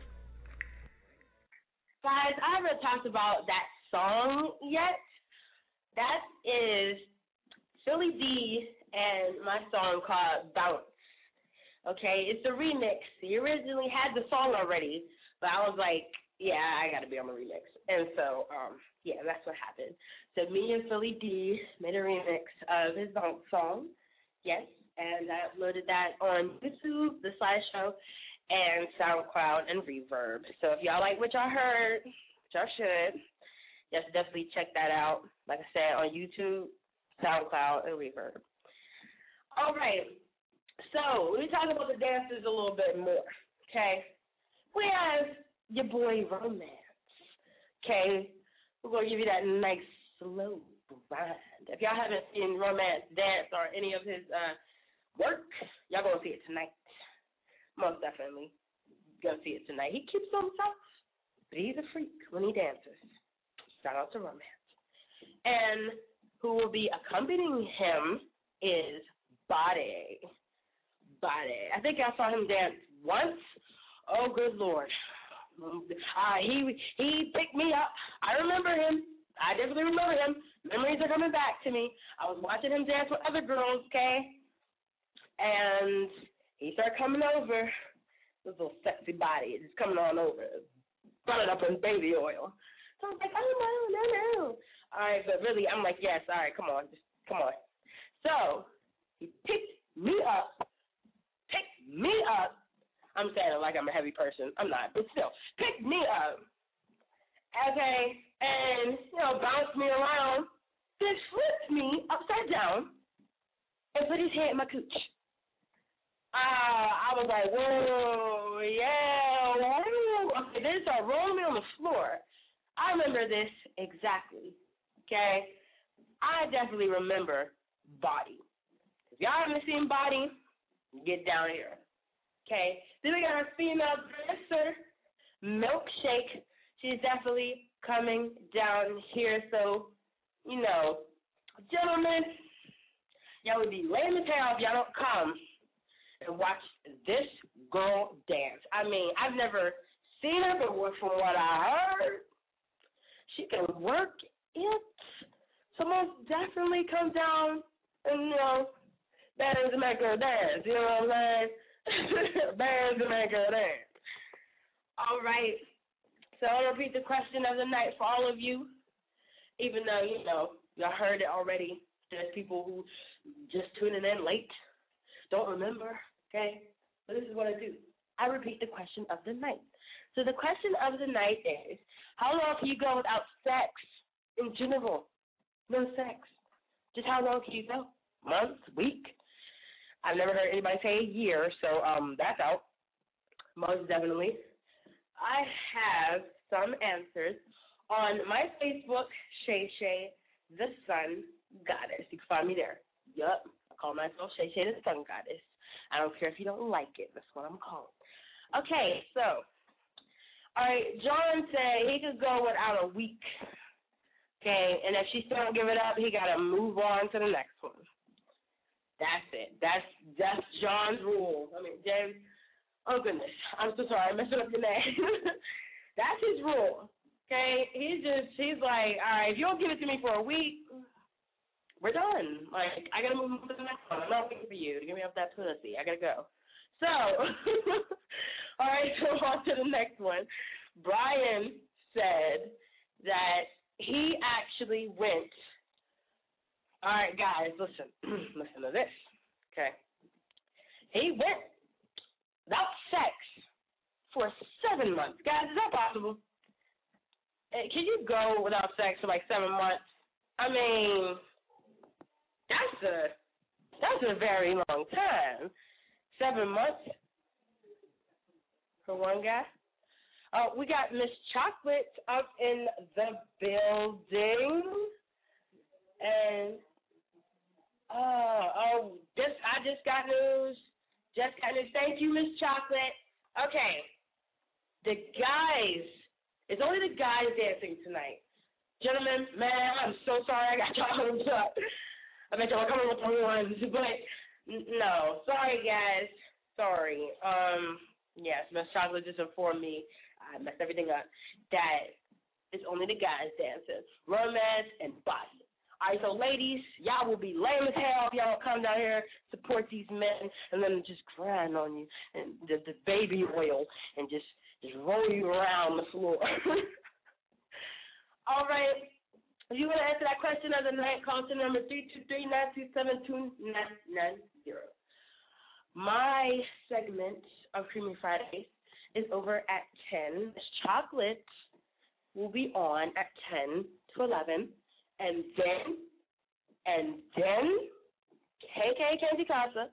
Guys, I haven't talked about that song yet. That is Philly D and my song called Bounce. Okay, it's a remix. He originally had the song already, but I was like, yeah, I got to be on the remix. And so, yeah, that's what happened. So me and Philly D made a remix of his Bounce song. Yes, and I uploaded that on YouTube, the slideshow, and SoundCloud and Reverb. So if y'all like what y'all heard, which y'all should, just definitely check that out. Like I said, on YouTube, SoundCloud, and Reverb. All right. So let me talk about the dancers a little bit more. Okay. We have your boy Romance. Okay. We're gonna give you that nice slow grind. If y'all haven't seen Romance dance or any of his work, y'all gonna see it tonight. Most definitely gonna see it tonight. He keeps on himself, but he's a freak when he dances. Shout out to Romance. And who will be accompanying him is Body. I think I saw him dance once. Oh, good Lord. He picked me up. I remember him. I definitely remember him. Memories are coming back to me. I was watching him dance with other girls, okay? And he started coming over. This little sexy body just coming on over. Running up in baby oil. So I was like, oh, no. All right, but really, I'm like, yes, all right, come on. Just come on. So he picked me up. I'm saying it like I'm a heavy person. I'm not, but still. Picked me up. Okay, and, bounced me around. Then flipped me upside down and put his head in my cooch. I was like, whoa, yeah, whoa. Okay, then he started rolling me on the floor. I remember this exactly, okay? I definitely remember Body. If y'all haven't seen Body, get down here, okay? Then we got our female dancer, Milkshake. She's definitely coming down here, so, you know, gentlemen, y'all would be lame as hell if y'all don't come and watch this girl dance. I mean, I've never seen her, but from what I heard, she can work it. So most definitely come down and, you know, dance and make her dance. You know what I'm saying? Dance and make her dance. All right. So I'll repeat the question of the night for all of you, even though, you know, y'all heard it already. There's people who just tuning in late, don't remember, okay? But this is what I do. I repeat the question of the night. So the question of the night is, how long can you go without sex in general? No sex. Just how long can you go? Month? Week? I've never heard anybody say a year, so that's out. Most definitely. I have some answers on my Facebook, Shay Shay, the Sun Goddess. You can find me there. Yup. I call myself Shay Shay, the Sun Goddess. I don't care if you don't like it. That's what I'm calling. Okay, so, all right, John said he could go without a week. Okay, and if she still don't give it up, he got to move on to the next one. That's it. That's John's rule. I mean, James, oh, goodness. I'm so sorry. I'm messing up your name. That's his rule. Okay, he's like, all right, if you don't give it to me for a week, we're done. Like, I got to move on to the next one. I'm not waiting for you to give me up that pussy. I got to go. So, all right, so on to the next one. Brian said that he actually went, all right, guys, listen. Listen to this, okay? He went without sex for 7 months. Guys, is that possible? Can you go without sex for like 7 months? I mean, that's a very long time. 7 months for one guy. We got Miss Chocolate up in the building, and I just got news. Thank you, Miss Chocolate. Okay, the guys. It's only the guys dancing tonight. Gentlemen, man, I'm so sorry I got y'all hooked up. I bet y'all coming with the ones, but no. Sorry, guys. Sorry. Yes, Miss Chocolate just informed me, I messed everything up, that it's only the guys dancing. Romance and Body. All right, so ladies, y'all will be lame as hell if y'all don't come down here, support these men, and let them just grind on you, and the baby oil, and just roll you around the floor. All right. If you want to answer that question of the night, call to number 323-927-2990. My segment of Creamy Fridays is over at 10. Chocolate will be on at 10 to 11. And then KK Candy Casa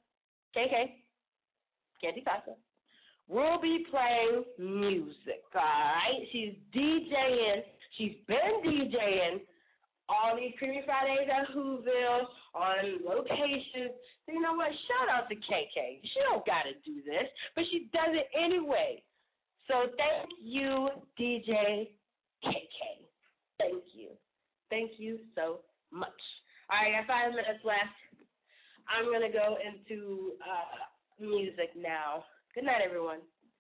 will be playing music, all right? She's DJing. She's been DJing all these Creamy Fridays at Whoville on locations. So you know what? Shout out to KK. She don't got to do this, but she does it anyway. So thank you, DJ KK. Thank you. Thank you so much. All right, I got 5 minutes left. I'm going to go into music now. Good night, everyone.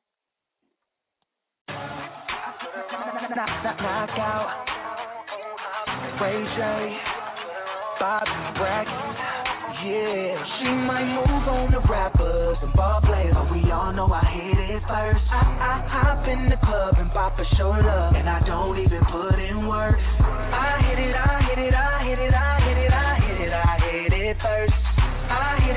Knockout, Ray J, Bobby Braxton, yeah. She might move on to rappers and ball players, but we all know I hit it first. I hop in the club and pop a show love, and I don't even put in work. I hit it first. I hit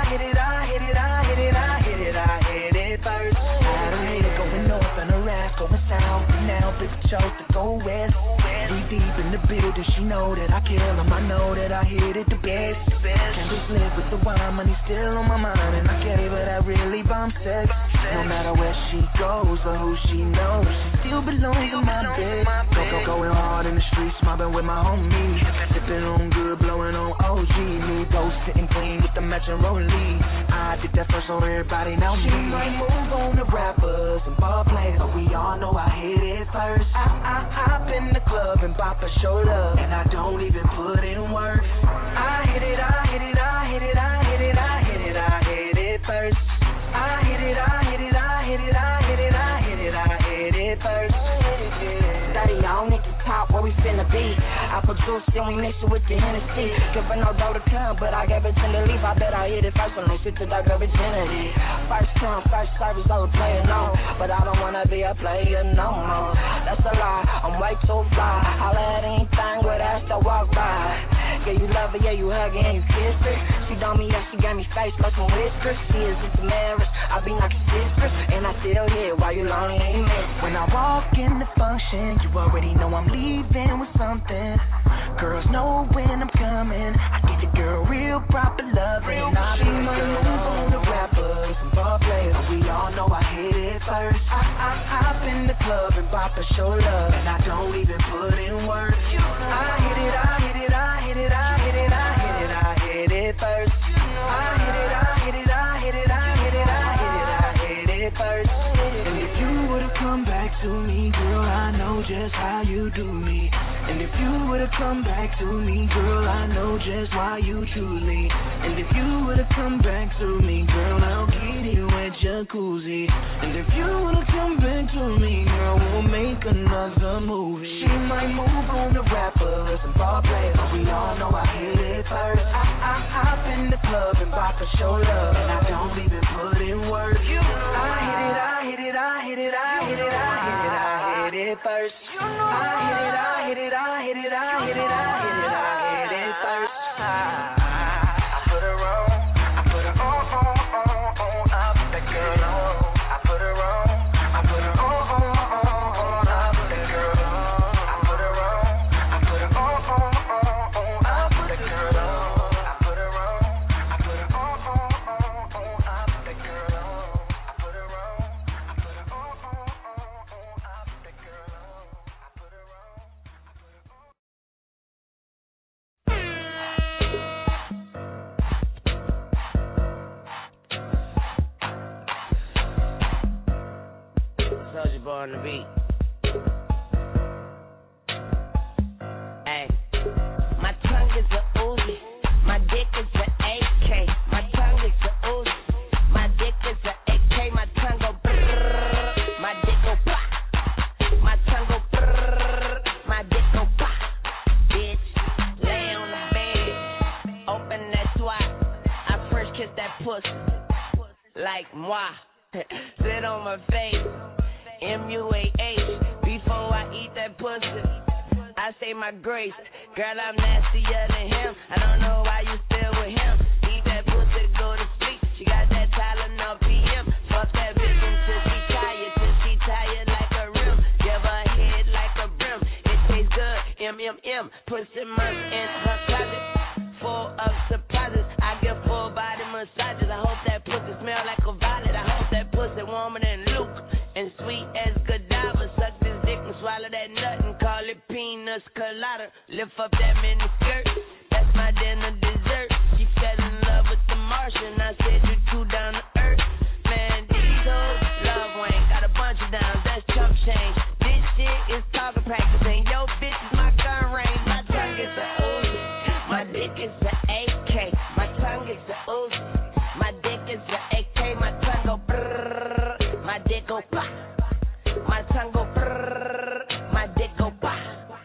it first. Had a nigga going north and a rap going south, and now bitch chose to go west. Deep in the building, she know that I kill 'em. I know that I hit it the best. Candles lit with the wine, money still on my mind, and I gave her that really bomb sex. No matter where she goes or who she knows, she still belongs in my bed. Going hard in the streets, mobbing with my homies, sipping on good, blowing on OG. Me though sitting clean with the matching rollie. I did that first, so everybody know me. She might move on to rappers and ball players, but we all know I hit it first. I hop in the club and bop a shoulder, and I don't even put in work. I hit it, I hit it, I hit it, I hit it, I hit it, I hit it first. I hit it, I hit it, I hit it, I hit it, I hit it, I hit it first.
Daddy, I don't need to top where we finna be. I produced and we mix it with the Hennessy. Giving no dough to come, but I gave it to the leaf. I bet I hit it first when they switch to that virginity. First come, first service, I was playing on, but I don't wanna be a player no more. That's a lie, I'm way too fly. Holla at anything with ass to walk by. Yeah, you love her, yeah, you hug her and you kiss her. She told me that she got me face like some whiskers. She is just a marriage, I be like a sister, and I still here while you lonely and you miss.
When I walk in the function, you already know I'm leaving with something. Girls know when I'm coming. I get the girl real proper love, and I be my move on the rappers and ball players. We all know I hit it first. I hop in the club and bop a shoulder, and I don't even put in work. I hit it, I hit it, I hit it, I hit it, I hit it, I hit it first. I hit it, I hit it, I hit it, I hit it, I hit it, I hit it first. And if you would've come back to me, girl, I know just how you do me. And if you would've come back to me, girl, I know just why you choose me. And if you would've come back to me, girl, I'll get you a jacuzzi. And if you would've come back to me, girl, we'll make another movie. She might move on to rappers and ball players, but we all know I hit it first. I hop in the club and bop a shoulder, and I don't even put in work. I hit it, I hit it, I hit it, I hit it, I hit it, I hit it first. I hit it, I hit it, I hit it, I hit it, I hit it, I hit it first. I put her on, I put her on, I put that girl on. I put her on, I put her on, I put that girl on. I put her on, I put her on, I put that girl on. I put her on, I put her on, I put that girl on. I put her on, I put her on, I put that girl on. I put her on.
Soulja Boy on the beat. Hey, my tongue is a Uzi, my dick is a AK. My tongue is a Uzi, my dick is a AK. My tongue go brrrr, my dick go pop. My tongue go brrrr, my dick go pop. Bitch, lay on the bed, open that swat. I first kiss that pussy, like moi. Sit on my face. MUAH, before I eat that pussy, I say my grace. Girl, I'm nastier than him. I don't know why you still with him. Eat that pussy, go to sleep. She got that Tylenol PM. Fuck that bitch until she tired like a rim. Give her head like a brim. It tastes good, MMM. Pussy months in her closet, full of surprises. I give full body massages. I hope that pussy smell like a violet. I hope that pussy warmer than Luke and sweet as Godiva. Suck this dick and swallow that nut and call it peanuts colada. Lift up that mini skirt, that's my dinner dessert. She fell in love with the Martian, I said you too down to earth. Man, these hoes love Wayne, got a bunch of downs, that's chump change. This shit is target practice, and yo bitch is my gun range. My tongue is a Uzi, my dick is a AK. My tongue is a Uzi, my dick is a AK. My tongue go brrrr, my dick go pop. My tongue go brrrr, my dick go pop.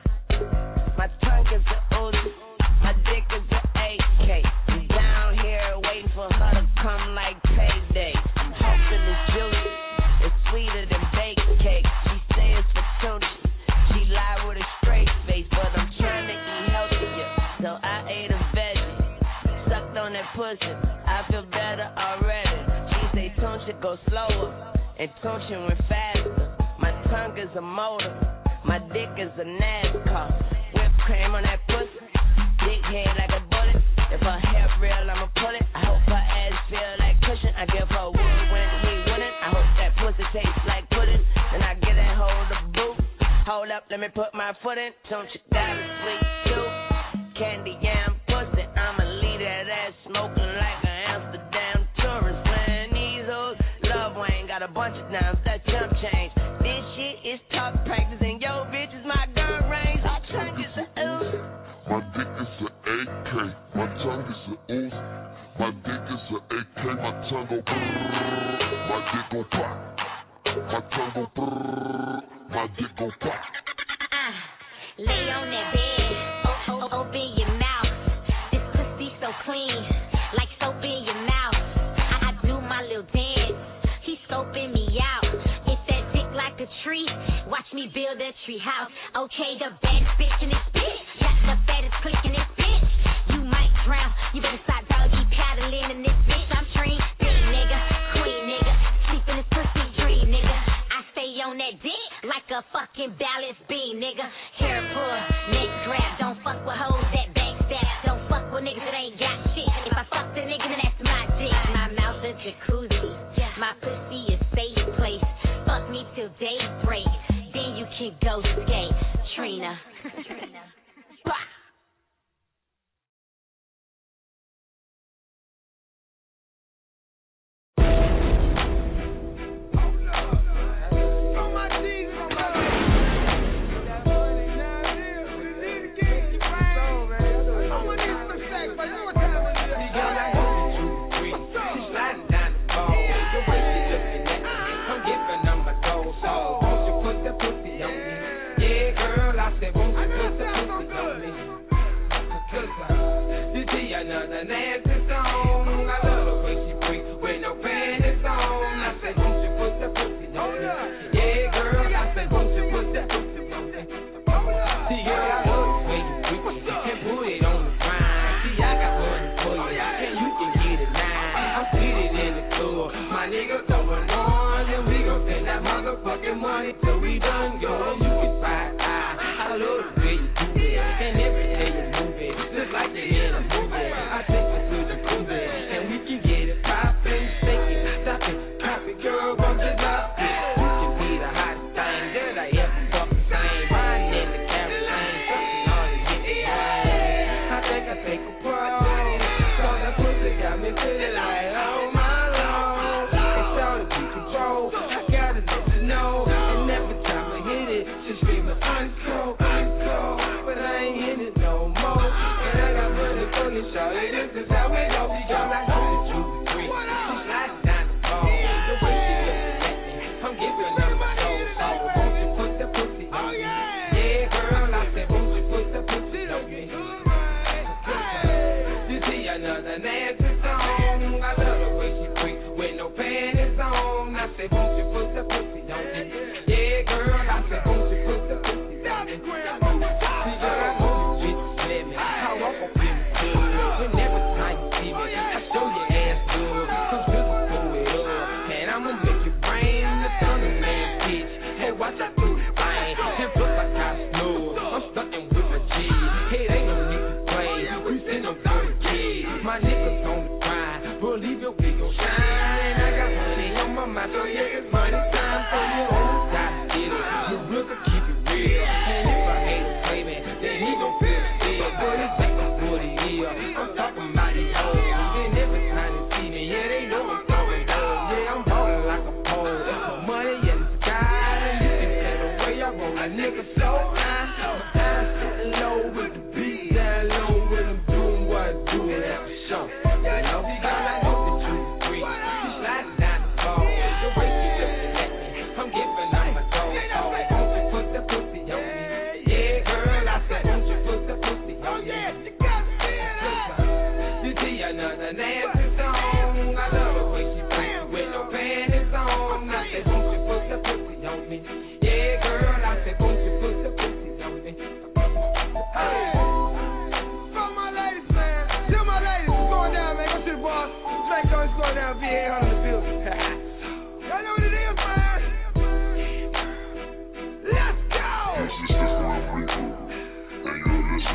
My tongue is a Uzi, my dick is a AK. I'm down here waiting for her to come like payday. I'm hoping it's juicy, it's sweeter than baked cake. She say it's for Tunchi, she lie with a straight face, but I'm trying to eat healthier, so I ate a veggie. Sucked on that pussy, I feel better already. She say Tunchi go slower, and Tunchi went faster. My tongue is a motor, my dick is a NASCAR. Whip
cream on that pussy. Dick head like a bullet. If her hair real, I'ma pull it. I hope her ass feel like cushion. I give her wood when he winning. I hope that pussy tastes like pudding. And I get that hoe the boot. Hold up, let me put my foot in. Don't you got a sweet tooth? Candy yam pussy. I'ma leave that ass smoking like an Amsterdam tourist. Man, these hoes love Wayne. Got a bunch of dimes, that jump change. This shit is talk practice. And yo, bitch is my gun range. I'll turn you to ooze.
My dick is an AK. My tongue is an ooze. My dick is an AK. My tongue go brrrr. My dick go pop. My tongue go brrrr. My dick go pop.
Lay on that bed, open your mouth. This pussy so clean, like soap in your mouth. I do my little dance, he scoping me out. It's that dick like a tree, watch me build a tree house. Okay, the baddest bitch in this bitch, got the fattest click in this bitch. You might drown, you better stop doggy paddling in this bitch. I'm trained, big nigga, queen nigga, sleep in this pussy dream nigga. I stay on that dick like a fucking balance beam, nigga. Hair pull, neck grab, don't fuck with hoes that backstab. Don't fuck with niggas that ain't got shit. If I fuck the nigga, then that's my dick. My mouth a jacuzzi, my pussy is safe place. Fuck me till daybreak, then you can go skate, Trina.
Another nasty song. I love the way she freak with no panties on. I said, won't you put the pussy on me? Yeah, girl, I said, won't you put the pussy on me? See, girl, I love the way you freak it and put it on the grind. See, I got money for you, and you can get it now. I'm seated in the club, my nigga throwing on, and we gon' send that motherfucking money till we done go. You can fight, I love the way you do it, and every day you move it, just like you're in a movie. I take it to the cruise and we can get it poppin', shake it, stop it, pop it, girl, gon' just drop it. You can be the hottest thing that I ever fucking seen. Riding in the Caroline, something on to get the game. I think I take a pro, so that pussy got me feeling like, oh my lord. It's all to be control, I gotta let you know. And every time I hit it, she's screaming uncle, uncle, but I ain't hit it no more. And I got money for you, shawty, this is how we go. We got like 1, 2, 3. She's sliding down the phone, the way she looking at me, I'm giving her my soul. So won't you put the pussy on me? Yeah, girl, I said, won't you put the pussy on me? You see another nasty song. I love the way she freaks with no panties on. I said, won't you put the pussy on me? Yeah, girl, I said, won't you put the pussy on me? See, girl, I know you get me. I walk up in the club, and every time you see me, I show your ass good. Come to the pull it up, and I'ma make you rain. The thunder man, bitch. Hey, watch out through the rain. And look like I snore. I'm stuntin' with my G. Hey, they don't need to play. We send them for the kids. My niggas on the grind. Believe your we gon' shine. I got money on my mind, so yeah, it's money time. So you always gotta get it. You real to keep it real. And if I hate a baby, then he gon' feel still. But it's like a 40 year. I'm talking about these hoes. And every time they see me, yeah, they know I'm throwing down. Yeah, I'm ballin' like a pole. Money in the sky. And you can tell the way I roll. A nigga so high. My eyes sitting low with the beat down low. When I'm doing what I do at the show. You know, she got like 1, 2, 3. She's sliding down the phone. The way she looking at me, I'm giving her my soul. So won't you put the pussy on me? Yeah, girl, I said, won't you put the pussy on me? You see another nasty song. I love the way she freaks with no panties on. I said, won't you put the pussy on me? Yeah, girl, I said, won't you put the pussy on me? Hey. For my ladies, man. Tell my ladies, it's going down, man. Go to the boss. Make sure it's going down, VA on the building. Y'all know what it is, man. Let's go.
This is the Real People, and you're listening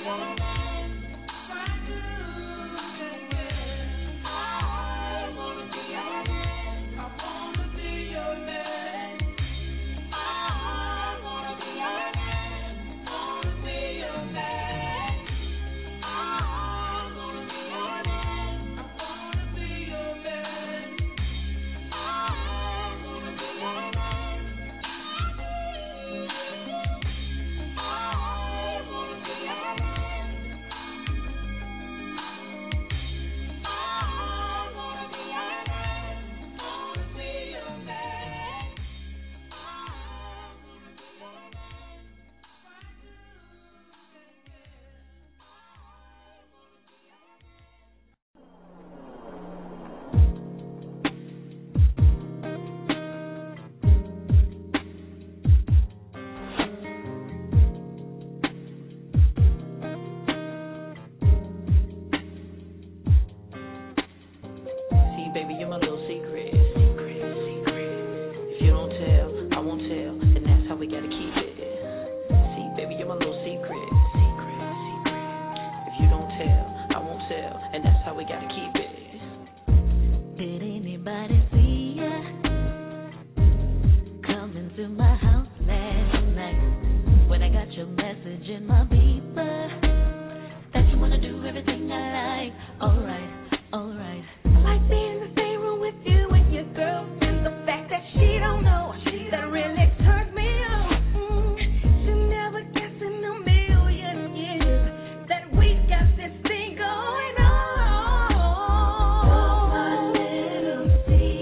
See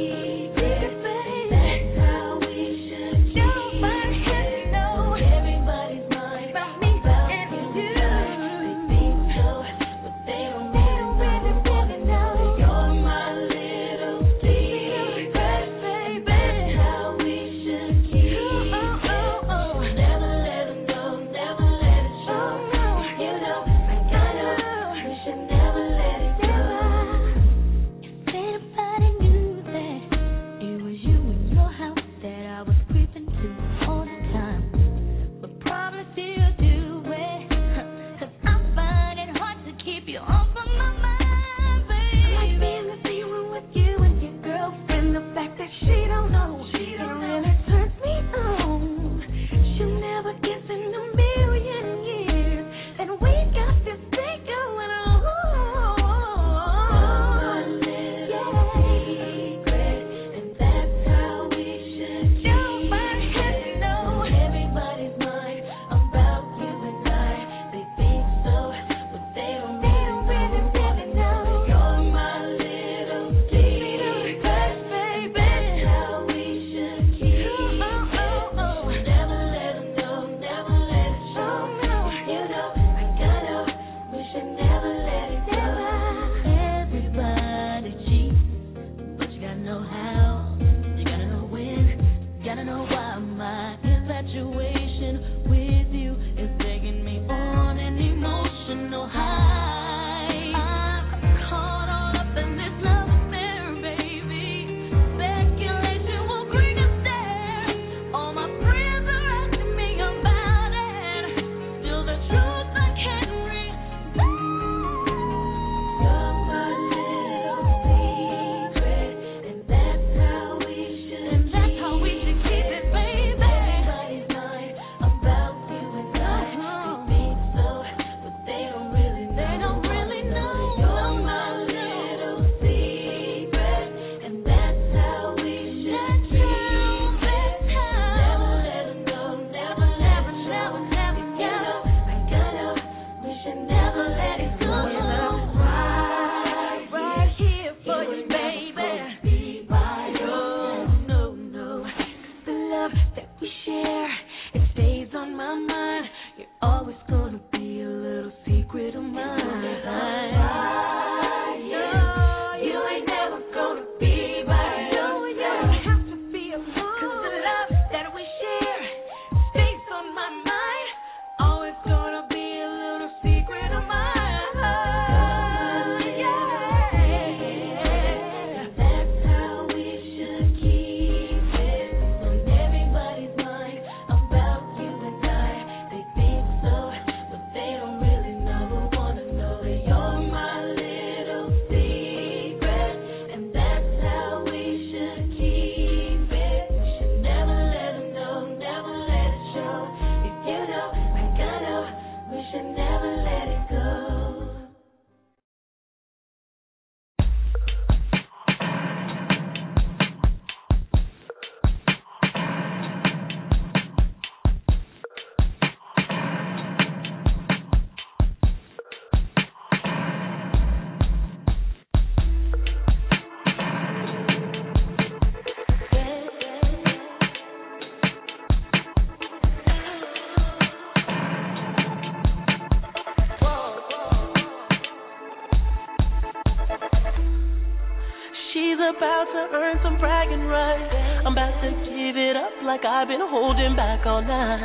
about to earn some bragging rights. I'm about to give it up like I've been holding back all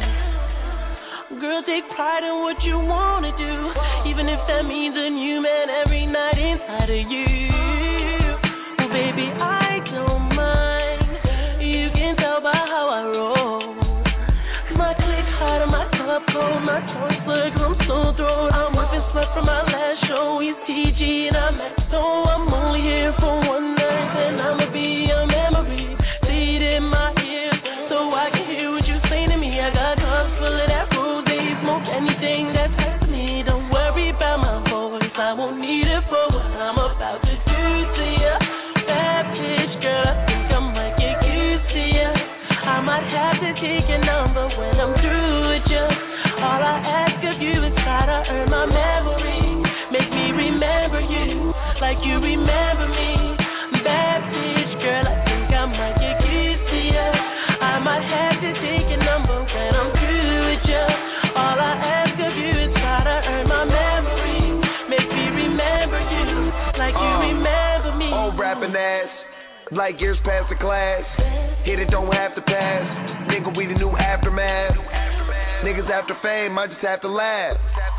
night. Girl, take pride in what you wanna do, even if that means a new man every night inside of you. Well, baby, I don't mind. You can tell by how I roll. My click hot and my cup cold, my choice looks, I'm so thrilled. I'm whipping sweat from my last show. He's TG and I'm at so I'm only here for one night, and I'ma be a memory. See it in my ears so I can hear what you say to me. I got cups full of that rose, smoke anything that's happening. Don't worry about my voice, I won't need it for what I'm about to do to ya. Bad bitch, girl, I think I might get used to ya. I might have to take your number when I'm through with ya. All I ask of you is try to earn my memory. Make me remember you like you remember me. Bad bitch, girl, I think I might get used to ya. I might have to take your number when I'm through with ya. All I ask of you is try to earn my memory. Make me remember you like you remember me.
Old rapping ass, like years past the class. Hit it, don't have to pass. Nigga, we the new aftermath. Niggas after fame, I just have to laugh.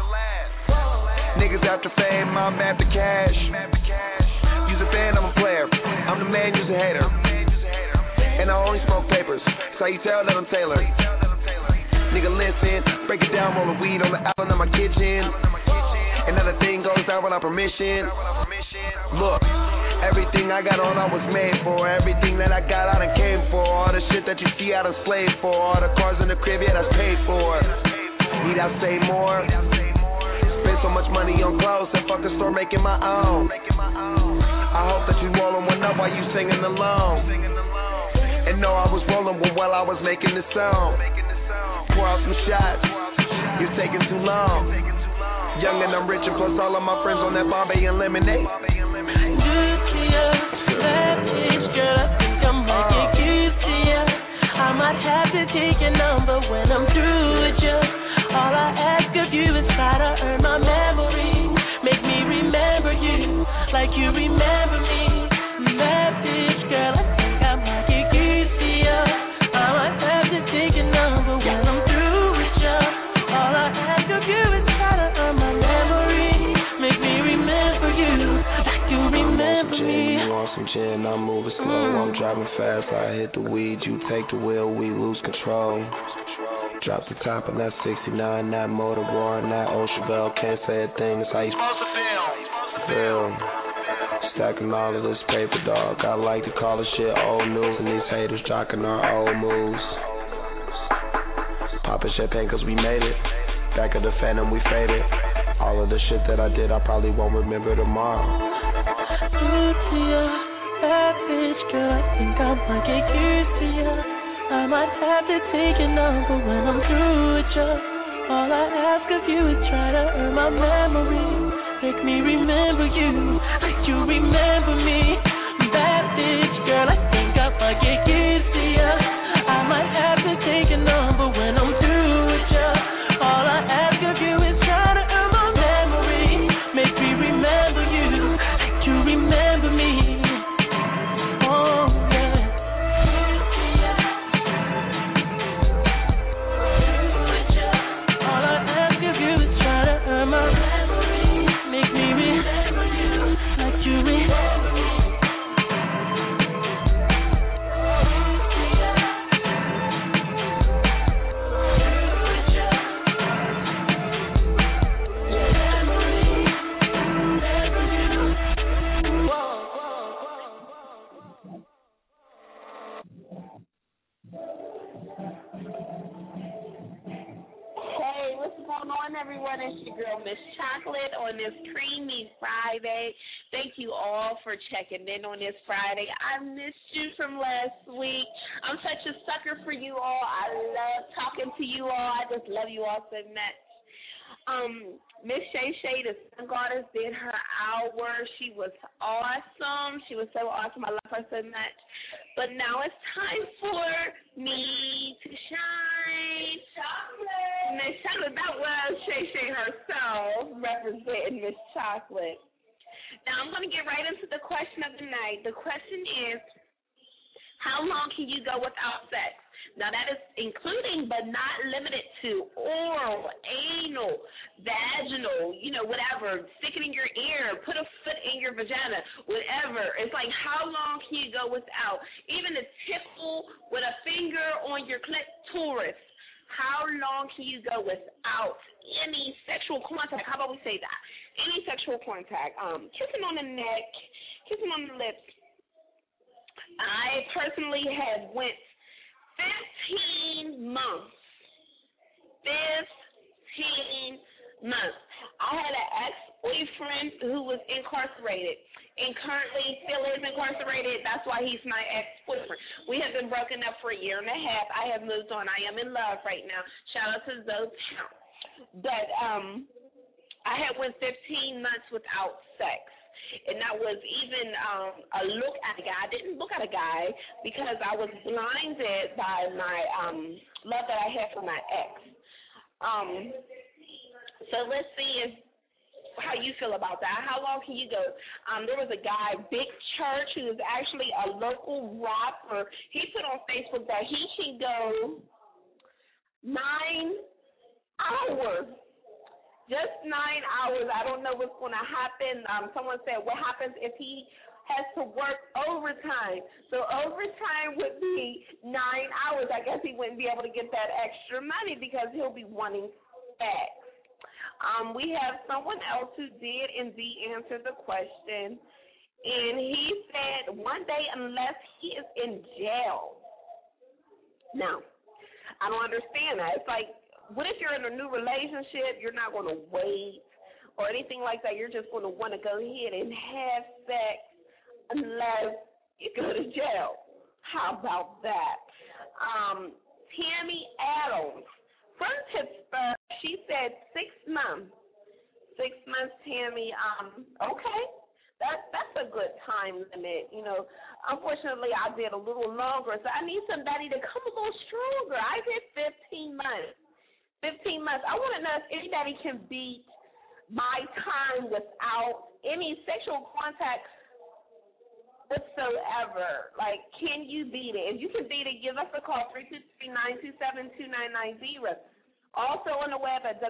Niggas after fame, I'm after cash. You's a fan, I'm a player. I'm the man, you's a hater. And I only smoke papers, so you tell that I'm tailored. Nigga, listen, break it down, roll the weed on the island of my kitchen. Another thing goes down without permission. Look, everything I got on I was made for. Everything that I got I done came for. All the shit that you see I done slaved for. All the cars in the crib, yeah, that's paid for. Need I say more? Spend so much money on clothes and fuck a store making my own. I hope that you rolling one up while you singing along. And know I was rolling one while I was making this song. Pour out some shots, you're taking too long. Young and I'm rich and plus all of my friends on that Bombay and lemonade.
Good to ya, bad bitch, girl, I think I might get used to ya. I might have to take your number when I'm through with ya. All I ask of you is try to earn my memory. Make me remember you like you remember me. Bad bitch, girl, I think I might get used to ya. I might have to take your number when I'm through with ya. All I ask of you is try to earn my memory. Make me remember you like you remember me.
You want some gin, I'm moving slow. I'm driving fast, I hit the weed. You take the wheel, we lose control. Drop the top and that's 69, that motor roaring, that ocean bell. Can't say a thing, that's how you supposed to feel. Stacking all of this paper, dog. I like to call this shit old news, and these haters jocking our old moves. Popping champagne cause we made it. Back of the Phantom, we faded. All of the shit that I did, I probably won't remember tomorrow.
Good to ya, bad bitch, girl, I think I might get used to ya. I might have to take your number when I'm through with ya. All I ask of you is try to earn my memory. Make me remember you like you remember me. Bad bitch, girl, I think I might get used to ya. I might have to take your number when I'm through with ya. All I ask of you is try to earn my memory. Make me remember you like you remember me. Oh, yeah. All I ask of you is try to earn my memory. Make me remember you like you remember me.
Everyone, it's your girl Miss Chocolate on this Creamy Friday. Thank you all for checking in on this Friday. I missed you from last week. I'm such a sucker for you all. I love talking to you all. I just love you all so much. Miss Shay Shay, the Sun Goddess, did her hour. She was awesome. She was so awesome. I love her so much. But now it's time for me to shine. Miss Chocolate, that was Shay Shay herself representing Miss Chocolate. Now I'm going to get right into the question of the night. The question is, how long can you go without sex? Now, that is including but not limited to oral, anal, vaginal, whatever. Stick it in your ear, put a foot in your vagina, whatever. It's like, how long can you go without? Even a tickle with a finger on your clitoris. How long can you go without any sexual contact? How about we say that? Any sexual contact. Kissing on the neck, kissing on the lips. I personally have went 15 months. 15 months. I had an ex-boyfriend who was incarcerated and currently still is incarcerated. That's why he's my ex-boyfriend. We have been broken up for a year and a half. I have moved on. I am in love right now. Shout out to Zoe Town. But I had went 15 months without sex. And that was even a look at a guy. I didn't look at a guy because I was blinded by my love that I had for my ex. So let's see how you feel about that. How long can you go? There was a guy, Big Church, who is actually a local rapper. He put on Facebook that he can go 9 hours. Just 9 hours. I don't know what's going to happen. Someone said, what happens if he has to work overtime? So overtime would be 9 hours. I guess he wouldn't be able to get that extra money because he'll be wanting sex. We have someone else who did indeed answer the question, and he said 1 day unless he is in jail. Now, I don't understand that. It's like, what if you're in a new relationship, you're not going to wait or anything like that. You're just going to want to go ahead and have sex unless you go to jail. How about that? Tammy Adams from Pittsburgh, she said 6 months. 6 months, Tammy. Okay. That's a good time limit. Unfortunately, I did a little longer, so I need somebody to come a little stronger. I did 15 months. 15 months. I want to know if anybody can beat my time without any sexual contact whatsoever. Like, can you beat it? If you can beat it, give us a call, 323-927-2990. Also on the web at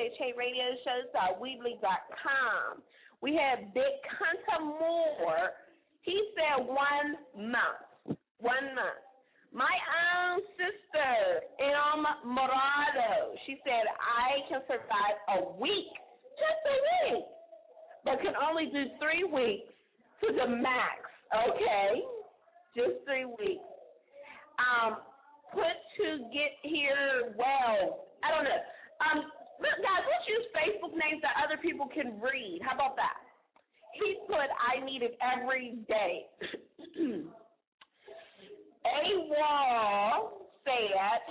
whhradioshows.weebly.com. We have Big Hunter Moore. He said 1 month. 1 month. My own sister, Morado, she said, I can survive a week, just a week, but can only do 3 weeks to the max, okay? Just 3 weeks. Put to get here, well, I don't know. Look, guys, let's use Facebook names that other people can read. How about that? He put, I need it every day. A-Wall said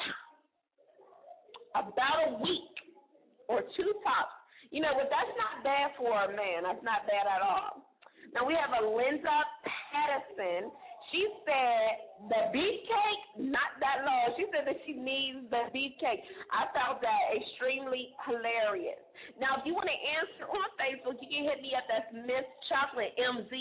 about a week or 2 tops. But that's not bad for a man. That's not bad at all. Now we have a Linda Patterson. She said the beefcake, not that long. She said that she needs the beefcake. I found that extremely hilarious. Now, if you want to answer on Facebook, you can hit me up. That's Miss Chocolate,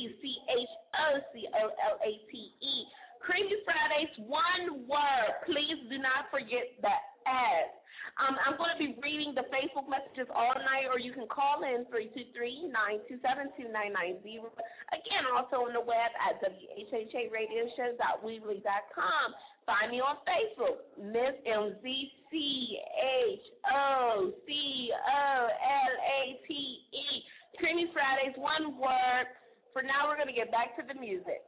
MZCHOCOLATE. Creamy Fridays, 1 word. Please do not forget the S. I'm going to be reading the Facebook messages all night, or you can call in 323-927-2990. Again, also on the web at whhradioshows.weebly.com. Find me on Facebook, Miss MZCHOCOLATE. Creamy Fridays, 1 word. For now, we're going to get back to the music.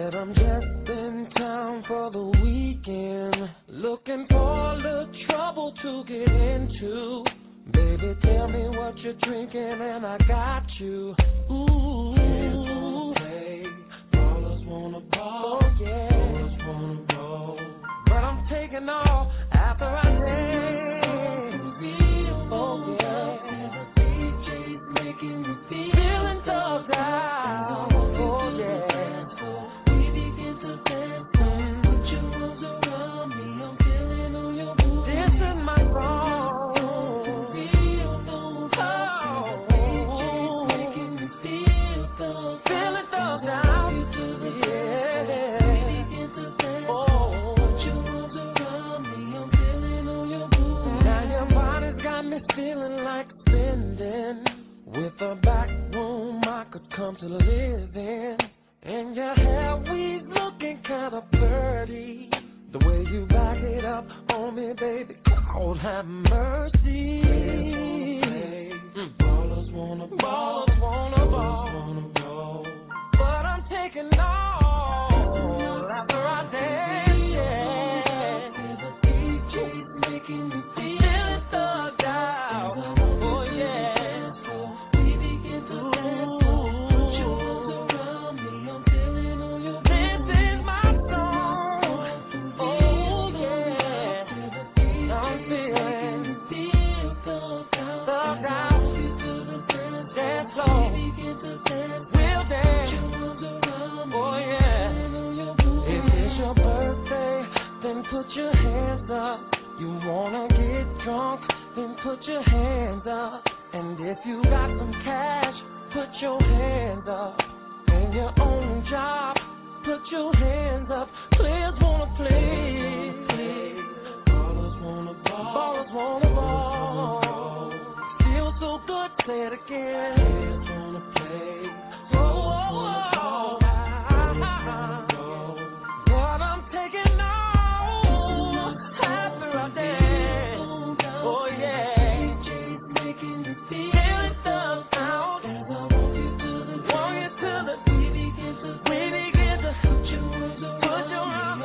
Looking for the trouble trouble to get into. Baby, tell me what you're drinking and I got you. Ooh, hey, ballers wanna ball, oh, yeah. Ballers wanna roll, but I'm taking off after I dance. Oh yeah, DJ's making me feeling so down. Oh yeah, we begin to dance. Put your arms around me, I'm feeling on your booty. This is my song. Feeling like spending with a back room I could come to live in. And your hair weave's looking kind of pretty. The way you back it up on me, baby, Lord have mercy. Ballers wanna ball, but I'm taking all after I dance. Yeah, the DJ's making me feel thugged out. Oh yeah, we begin to dance. Put your arms around me, I'm feeling on your booty. This is my song. Oh yeah, I'm feeling thugged out. Dance slow, we'll dance. Oh yeah, if it's your birthday, then put your hands up. You wanna get drunk, then put your hands up. And if you got some cash, put your hands up. And your own job, put your hands up. Players wanna play, ballers wanna ball, ballers wanna ball. Feels so good, say it again. Players wanna play, but I'm taking all after I dance. Oh yeah, DJ's making me feel thugged out. Want you to the we begin to put your arms around.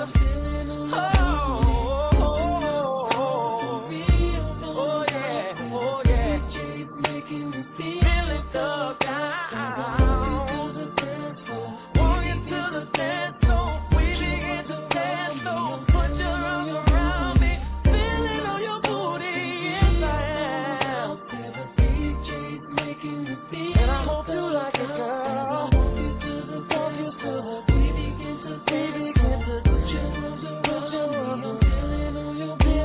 Oh yeah, DJ's making me feel thugged out. Want you to the dance floor, we begin to dance floor. Put your arms around me, feeling on your booty. Yes I am. DJ's making me feel, and I hope you like it, girl. Want you to the we begin to put your arms around me, feeling on your booty.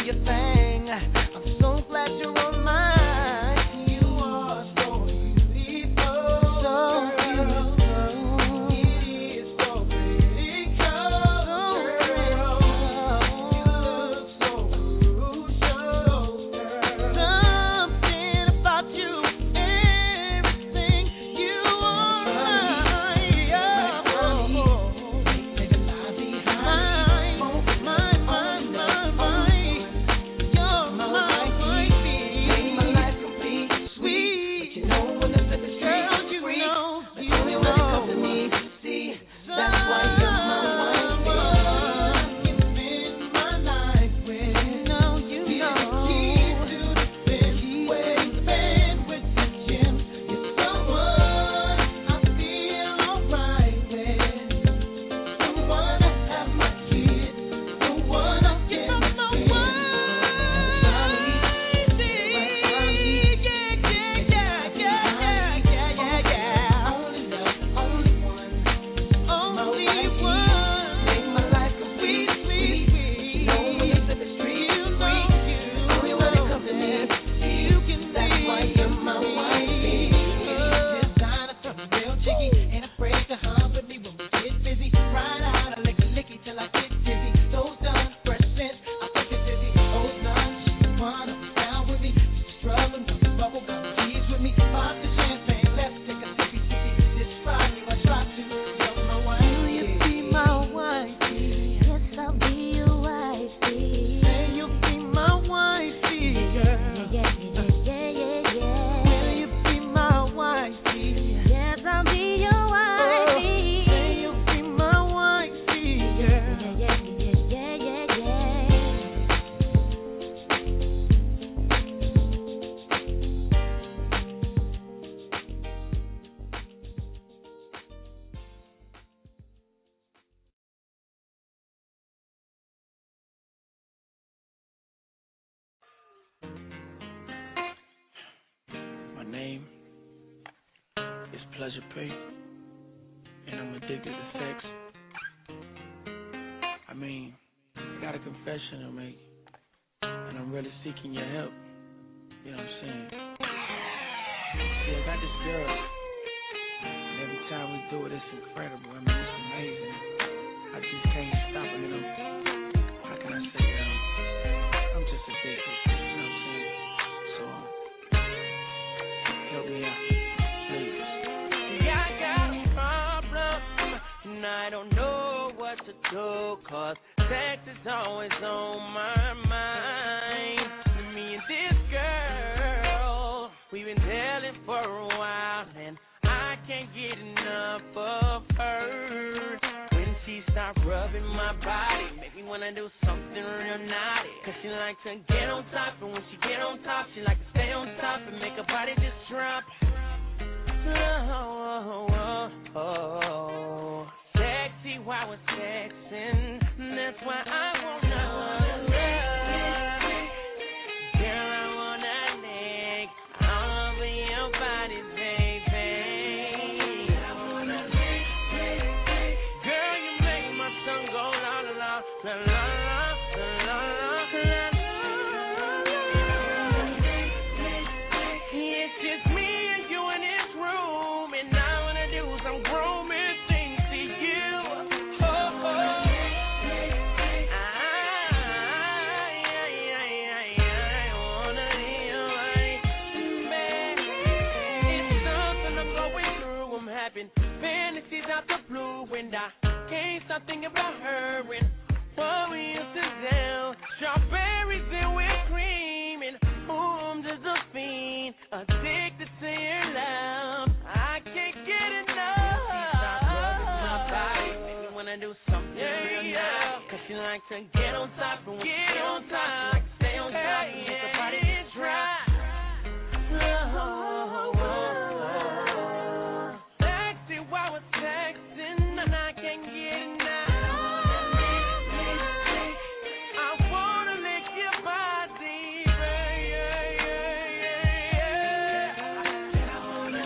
your thing. I'm so glad you're on mine. You are so beautiful, so beautiful. It is so pretty, girl. You look so crucial, girl. Something about you, everything you are.
My name is Pleasure Pay, and I'm addicted to sex. I mean, I got a confession to make, and I'm really seeking your help. You know what I'm saying? See, I got this girl, and every time we do it, it's incredible. I mean, it's amazing. I just can't stop it, you know? How can I say it? I'm just addicted, you know what I'm saying? So, help me out, please.
See, I got a problem, and I don't know what to do, 'cause sex is always on my mind. Me and this girl, we've been dealing for a while, and I can't get enough of her. When she starts rubbing my body, make me wanna do something real naughty. 'Cause she likes to get on top, and when she get on top, she like to stay on top and make her body just drop. Oh, sexy while we're sexing, that's why I wanna. Girl, I wanna lick all over your body, baby. I wanna lick. Girl, you make my tongue go la la la la la la la la. It's just me and you in this room, and I wanna do some grooming things to you. Oh, oh. I wanna hear right, man. It's something I'm going through. I'm having fantasies out the blue, and I can't stop thinking about her and what we used to do. Strawberries and whipped cream, and I'm just a fiend, addicted to your love. I can't get enough. Stop rubbing my body, make me wanna do something real nice. 'Cause she likes to get on top, and when she get on top, she likes to stay on top and make her body just drop. Sexy while we're sexing, and I can't get enough. I wanna lick your body, I wanna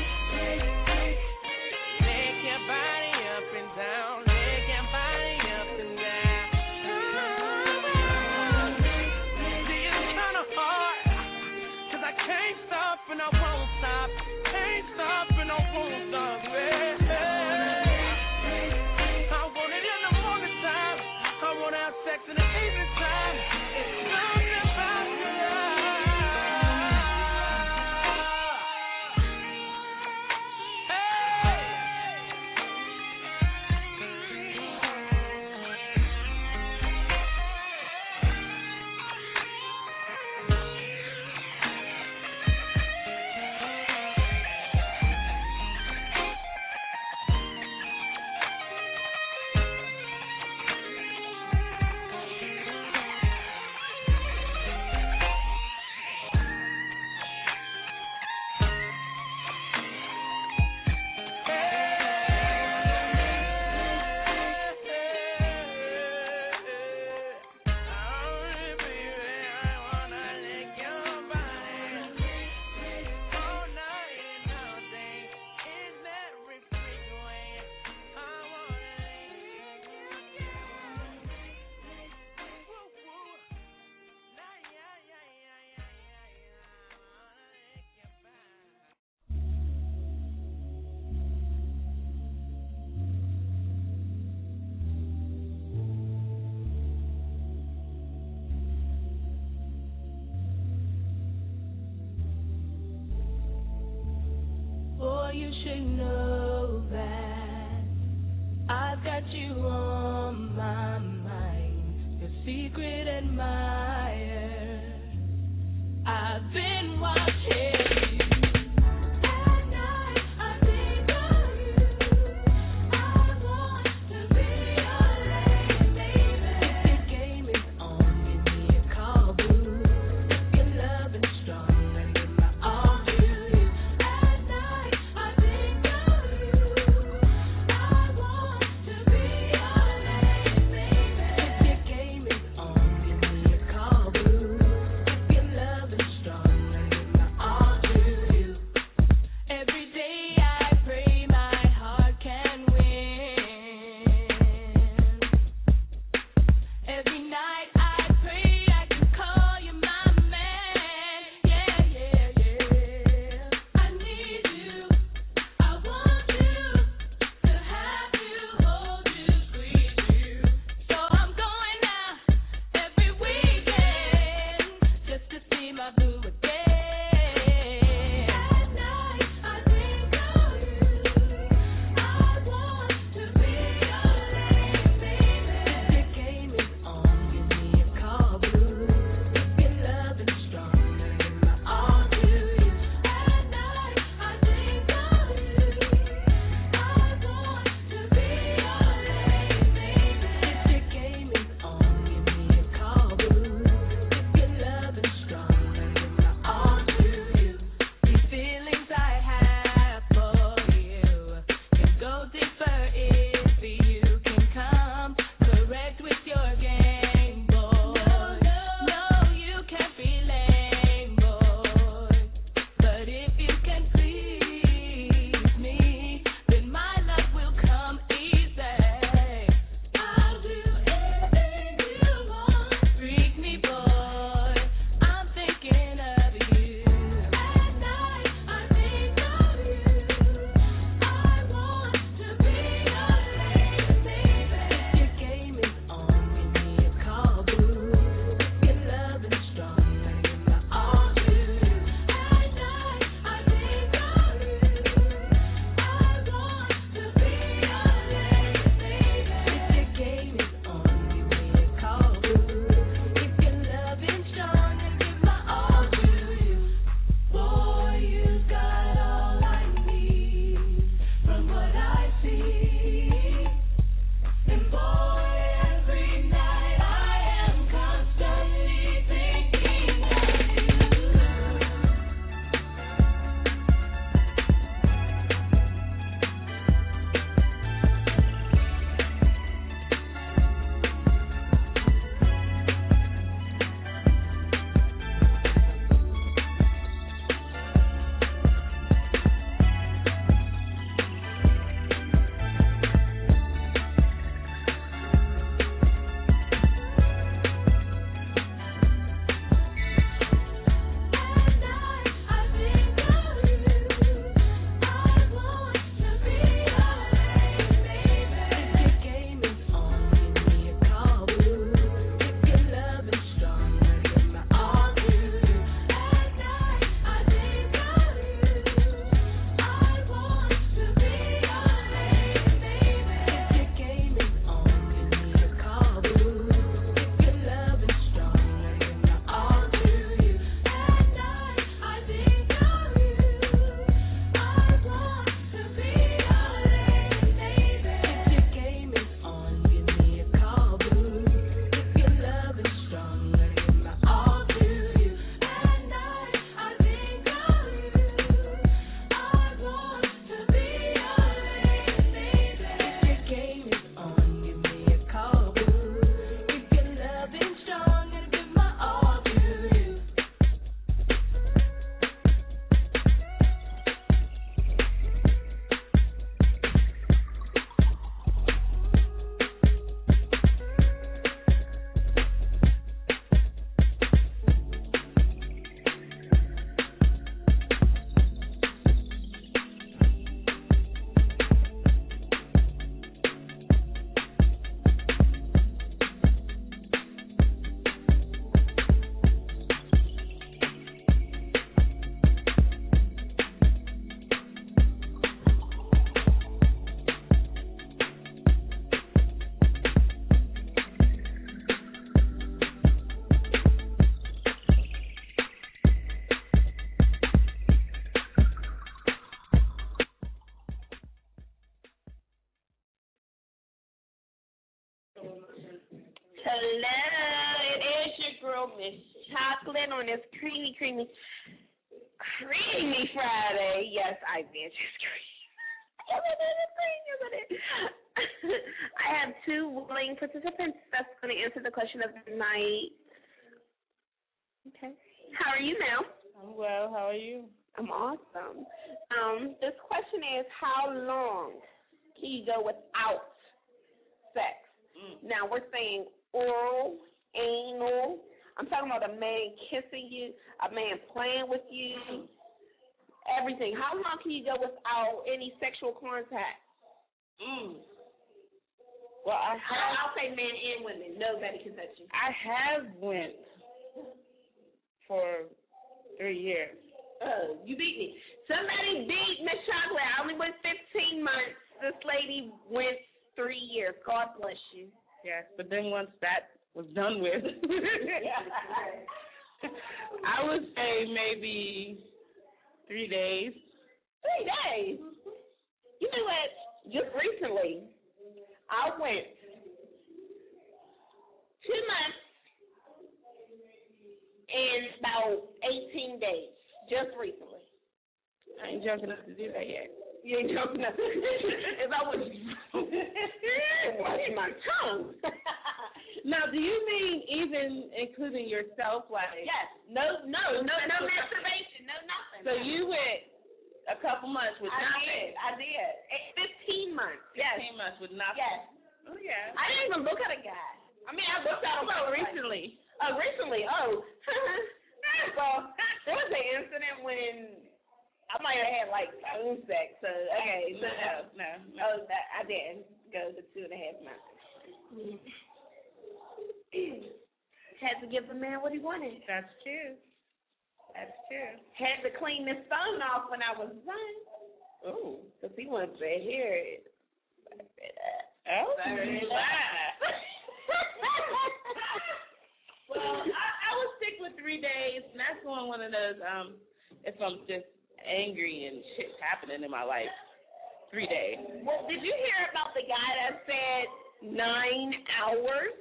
lick your body up and down, lick your body up and down.
you should know that I've got you on my mind, your secret admirer. I've been watching you. At night, I think of you. I want to be your lady, baby. If your game is on, give me a call, boo. If your love is strong, I give my all to you. At night, I think of you. I want to be your lady, baby. If your game is on, give me a call.
Chocolate on this creamy Friday. Yes, I did. I have 2 willing participants that's going to answer the question of the night. Okay. How are you now?
I'm well. How are you?
I'm awesome. This question is, how long can you go without sex? Now, we're saying oral, anal. I'm talking about a man kissing you, a man playing with you, everything. How long can you go without any sexual contact?
Well,
I'll say men and women. Nobody can touch you.
I have went for 3 years.
Oh, you beat me. Somebody beat Miss Chocolate. I only went 15 months. This lady went 3 years. God bless you.
Yes, but then once that was done with, I would say maybe 3 days.
3 days? You know what? Just recently, I went 2 months and about 18 days. Just recently.
I ain't joking enough to do that yet.
You ain't joking enough. If I was watching my tongue.
Now, do you mean even including yourself? Like
yes. No masturbation. No nothing.
So you went a couple months with nothing.
I did. 15 months.
15 months with nothing.
Yes.
Oh yeah.
I didn't even look at a guy. I mean, I looked at him recently. Oh, recently. Oh. Well, there was an incident when I might have had like phone sex. So okay, so
no.
Oh, I didn't go to 2.5 months. Had to give the man what he wanted.
That's true.
Had to clean this phone off when I was done.
Oh,
because he wanted to hear it.
Oh. Well, I would stick with 3 days, and that's one of those, if I'm just angry and shit's happening in my life, 3 days.
Well, did you hear about the guy that said 9 hours?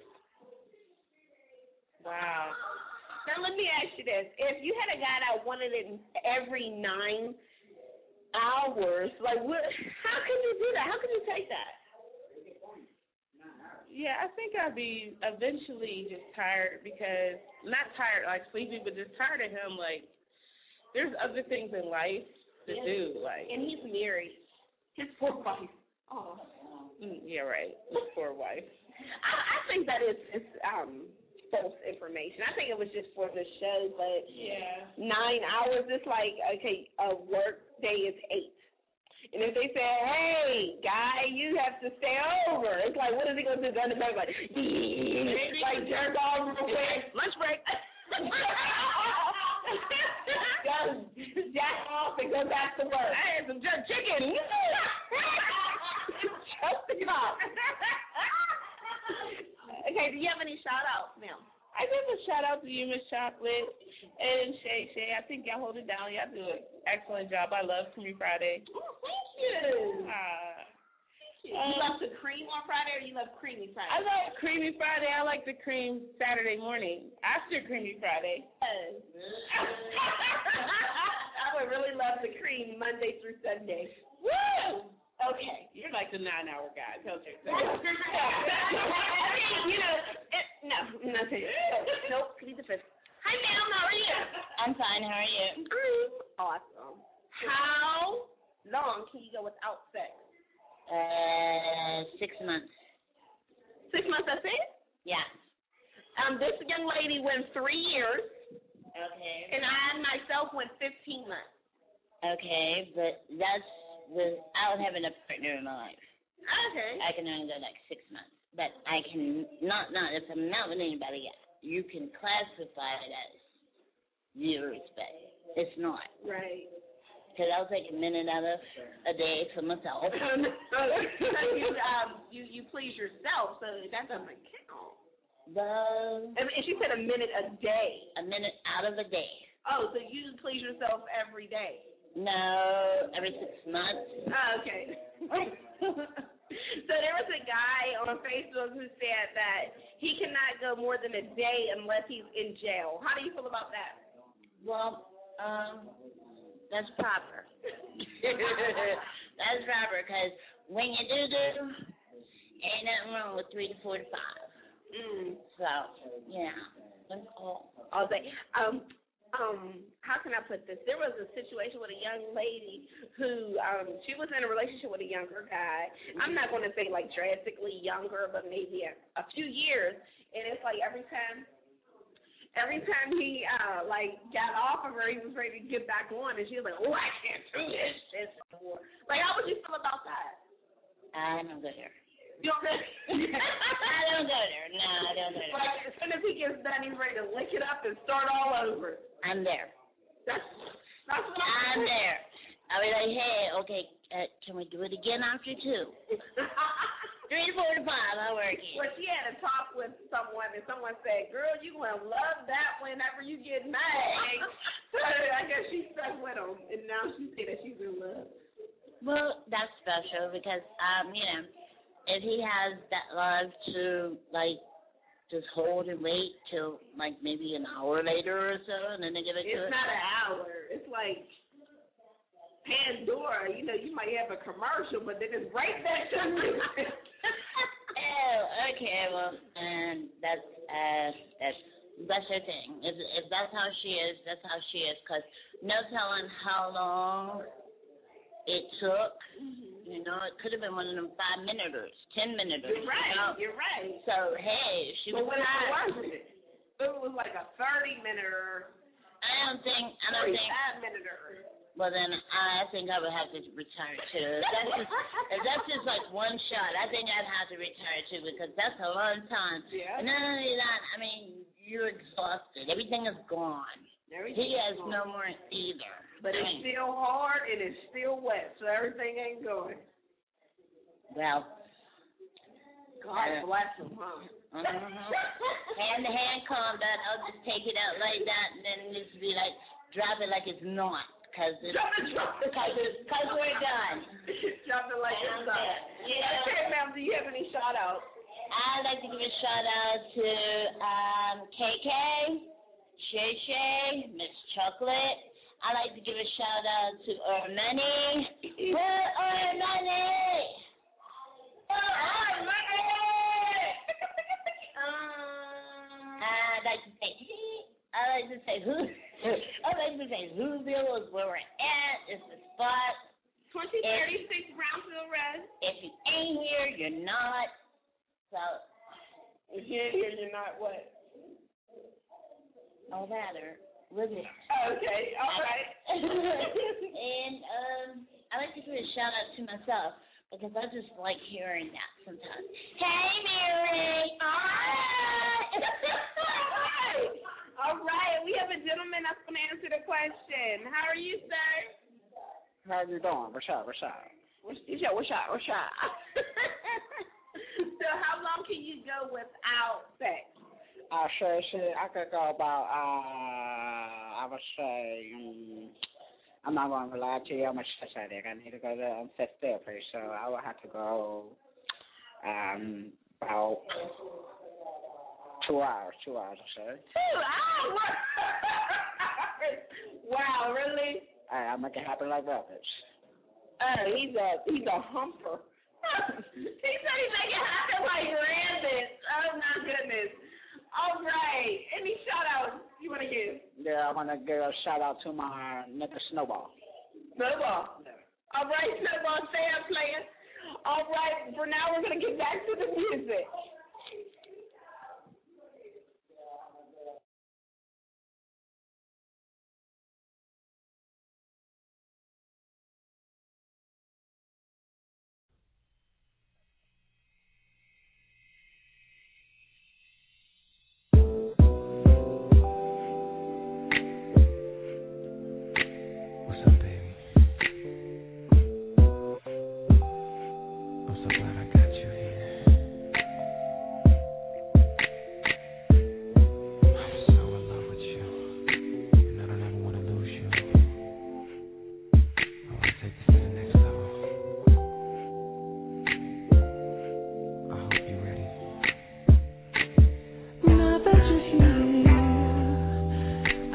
Wow.
Now, let me ask you this. If you had a guy that wanted it every 9 hours, like, how could you do that? How could you take that?
Yeah, I think I'd be eventually just tired because, not tired like sleepy, but just tired of him. Like, there's other things in life to do. Like,
and he's married. His poor wife. Oh.
Yeah, right. His poor wife.
I think that is false information. I think it was just for the show, but 9 hours, it's like, okay, a work day is 8. And if they say, hey, guy, you have to stay over, it's like, what is he going to do? Like, like jerk off real quick.
Lunch break.
Jack off and go back to work.
I had some jerk chicken.
Just enough. Okay, do you have any shout-outs, ma'am?
I give a shout-out to you, Miss Chocolate, and Shay. I think y'all hold it down. Y'all do an excellent job. I love Creamy Friday.
Oh, thank you. You love the cream on Friday, or you love Creamy Friday?
I love Creamy Friday. I like the cream Saturday morning after Creamy Friday.
I would really love the cream Monday through Sunday.
Woo!
Okay.
You're like the 9-hour guy. Tell you.
You know, no, nothing. Nope, plead the fifth. Hi, ma'am. How are you?
I'm fine. How are you?
Awesome. How long can you go without sex?
6 months.
6 months, that's it?
Yeah.
This young lady went 3 years.
Okay.
And I myself went 15 months.
Okay, but that's without having a partner in my life.
Okay.
I can only go like 6 months. But I can not if I'm not with anybody else, you can classify it as zero respect. It's not.
Right.
Because I'll take a minute out of a day for myself.
You please yourself, so that doesn't count.
And
she said a minute a day.
A minute out of a day.
Oh, so you please yourself every day?
No, every 6 months.
Oh, okay. So there was a guy on Facebook who said that he cannot go more than a day unless he's in jail. How do you feel about that?
Well, that's proper. That's proper, because when you do, ain't nothing wrong with 3 to 4 to 5. So, yeah, that's all.
All day. How can I put this? There was a situation with a young lady who she was in a relationship with a younger guy. I'm not going to say like drastically younger, but maybe a few years. And it's like every time he like got off of her, he was ready to get back on, and she was like, "Oh, I can't do this anymore." Like, how would you feel about that?
I don't go there.
You don't go
I don't go there. No, I don't go there.
Like, as soon as he gets done, he's ready to lick it up and start all over.
I'm there.
That's what
I'm there. I'll be like, hey, okay, can we do it again after 2? 3 to 4 to 5, I'll work it.
Well, she had a talk with someone, and someone said, "Girl, you gonna love that whenever you get mad." So I guess she stuck with him, and now she said that she's in love.
Well, that's special because, you know, if he has that love to, like, just hold and wait till, like, maybe an hour later or so, and then they give it to
It's not an hour. It's like Pandora. You know, you might have a commercial, but then it's right back to music.
Oh, okay. Well, and that's her thing. If that's how she is, that's how she is. Because no telling how long it took. You know, it could have been one of them 5-minuters, 10-minuters.
You're right.
You know?
You're right.
So hey, she was.
But what
tired.
was it? It was like a 30-minuter.
I don't think.
5-minuter.
Well, then I think I would have to retire too. If that's just like one shot, I think I'd have to retire too, because that's a long time.
Yeah.
And not only that, I mean, you're exhausted. Everything is gone. He has no more either.
But it's still hard and it's still wet, so everything ain't going.
Well,
God bless him, huh?
Hand to hand combat. I'll just take it out like that, and then just be like, drop it like it's not, because we're done.
Drop it like it's not.
Yeah.
Okay, ma'am, do you have any shout outs?
I'd like to give a shout out to KK, Shay Shay, Miss Chocolate. I'd like to give a shout out to Ermani. Where Ermani? I'd like to say Whoville is where we're at. It's the spot.
2036 Brownsville Red.
If you ain't here, you're not. So.
If you're here, you're not what?
All that or living.
Okay, all right.
And I like to give a shout out to myself, because I just like hearing that sometimes. Hey, Mary.
All right. We have a gentleman that's going to answer the question. How are you, sir?
How you doing? What's up?
What's up? So how long can you go without sex?
I could go about, I would say, I'm not going to lie to you, I'm a sex addict. I need to go to sex therapy, so I would have to go about 2 hours, I say.
2 hours? Wow, really?
I make it happen like rabbits.
Oh, he's a humper. He said he make it happen like rabbits. Oh, my goodness. All right. Any shout-outs you want to give?
Yeah, I want to give a shout-out to my nigga Snowball.
Snowball? All right, Snowball, stay up, player. All right, for now we're going to get back to the music.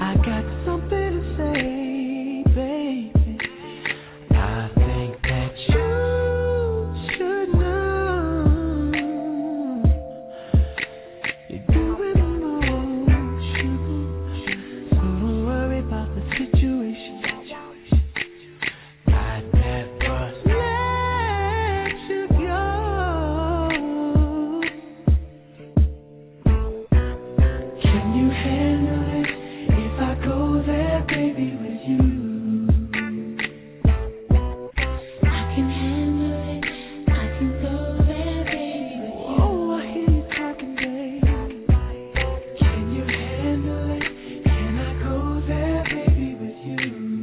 I got something to say, baby. I think that you should know you're doing emotional, so don't worry about the situation. I never let you go. Can you handle it if I go there, baby, with you?
I can handle it. I can go there, baby, with you.
Oh, I hear you talking, baby. Can you handle it? Can I go there, baby, with you?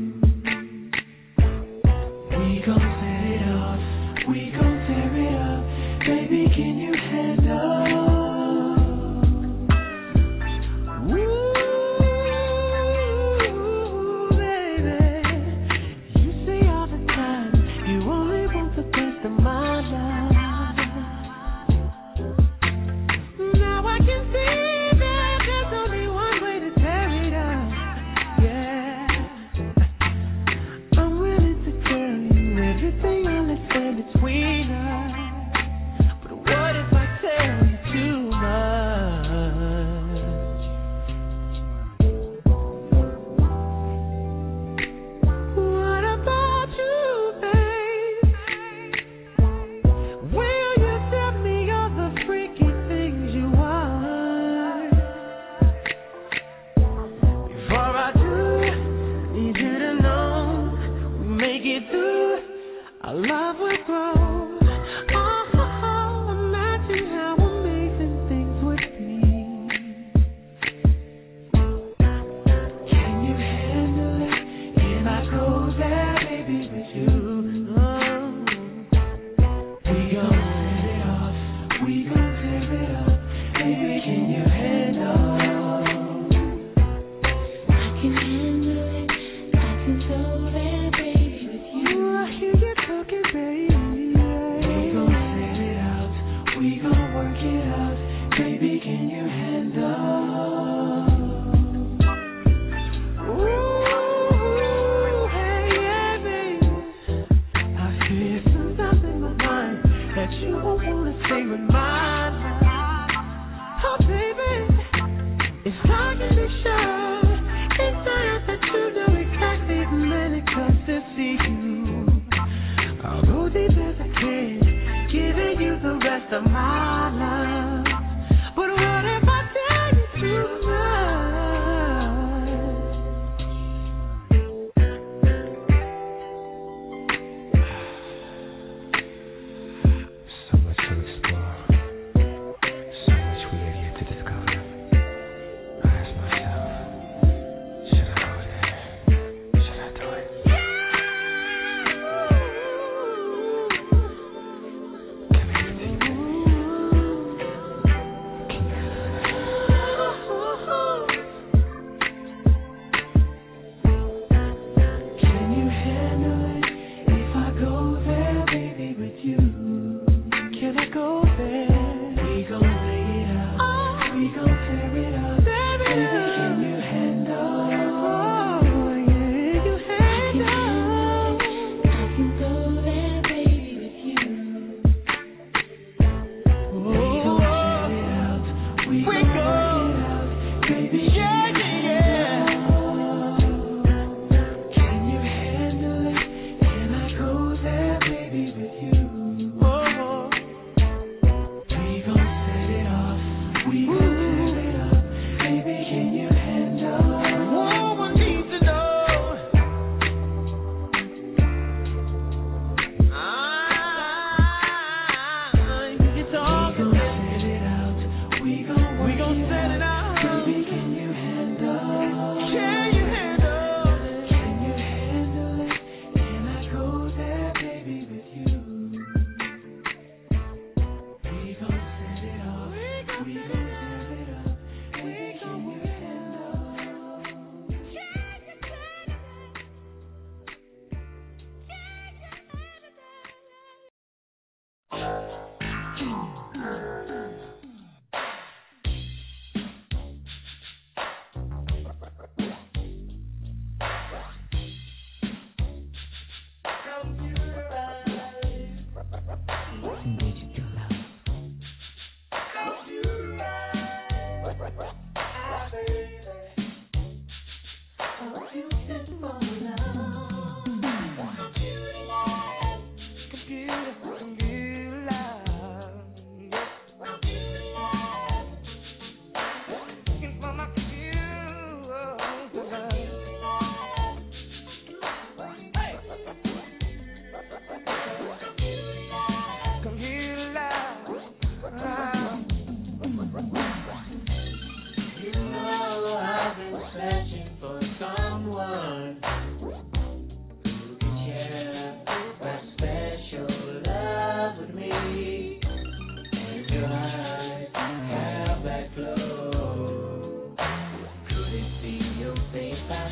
We gon' set it off. We gon' tear it up. Baby, can you handle? Ooh, baby. You say all the time you only want the best of my life. Now I can see that there's only one way to tear it up. Yeah, I'm willing to tell you everything I understand between us. But what if I tell you too much? What about you, babe? Will you tell me all the freaky things you want? Before I do, need you to know we make it through. Our love will grow. Oh, imagine how amazing things would be. Can you handle it if I go there, baby, with you? We gon' set it off. We gon' tear it up. Baby, can you handle?
I can handle it. I can go there, baby, with you.
I hear you talking, baby. We gon' set it out. We gon' work it out. Baby, can you handle? Ooh, hey, yeah, baby. I feel sometimes in my mind that you won't wanna stay with mine. Oh, baby, it's hard to be sure. It's not that you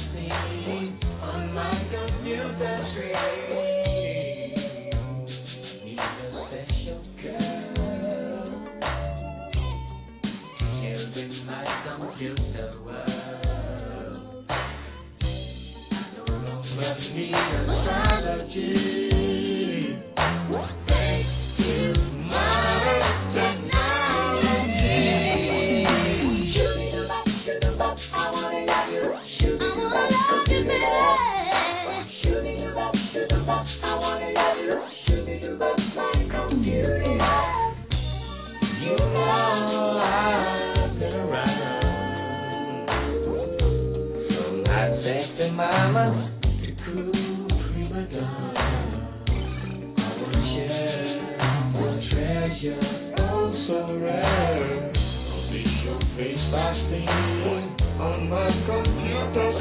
scene on my computer screen. Need a special girl here in my computer world. I no longer need astrology. Thank you, modern technology. I wanna love you. My computer. You know I've been around from hot sexy mama to cool prima donna. I wanna share your treasure, oh so rare. I'll be your face I see on my computer.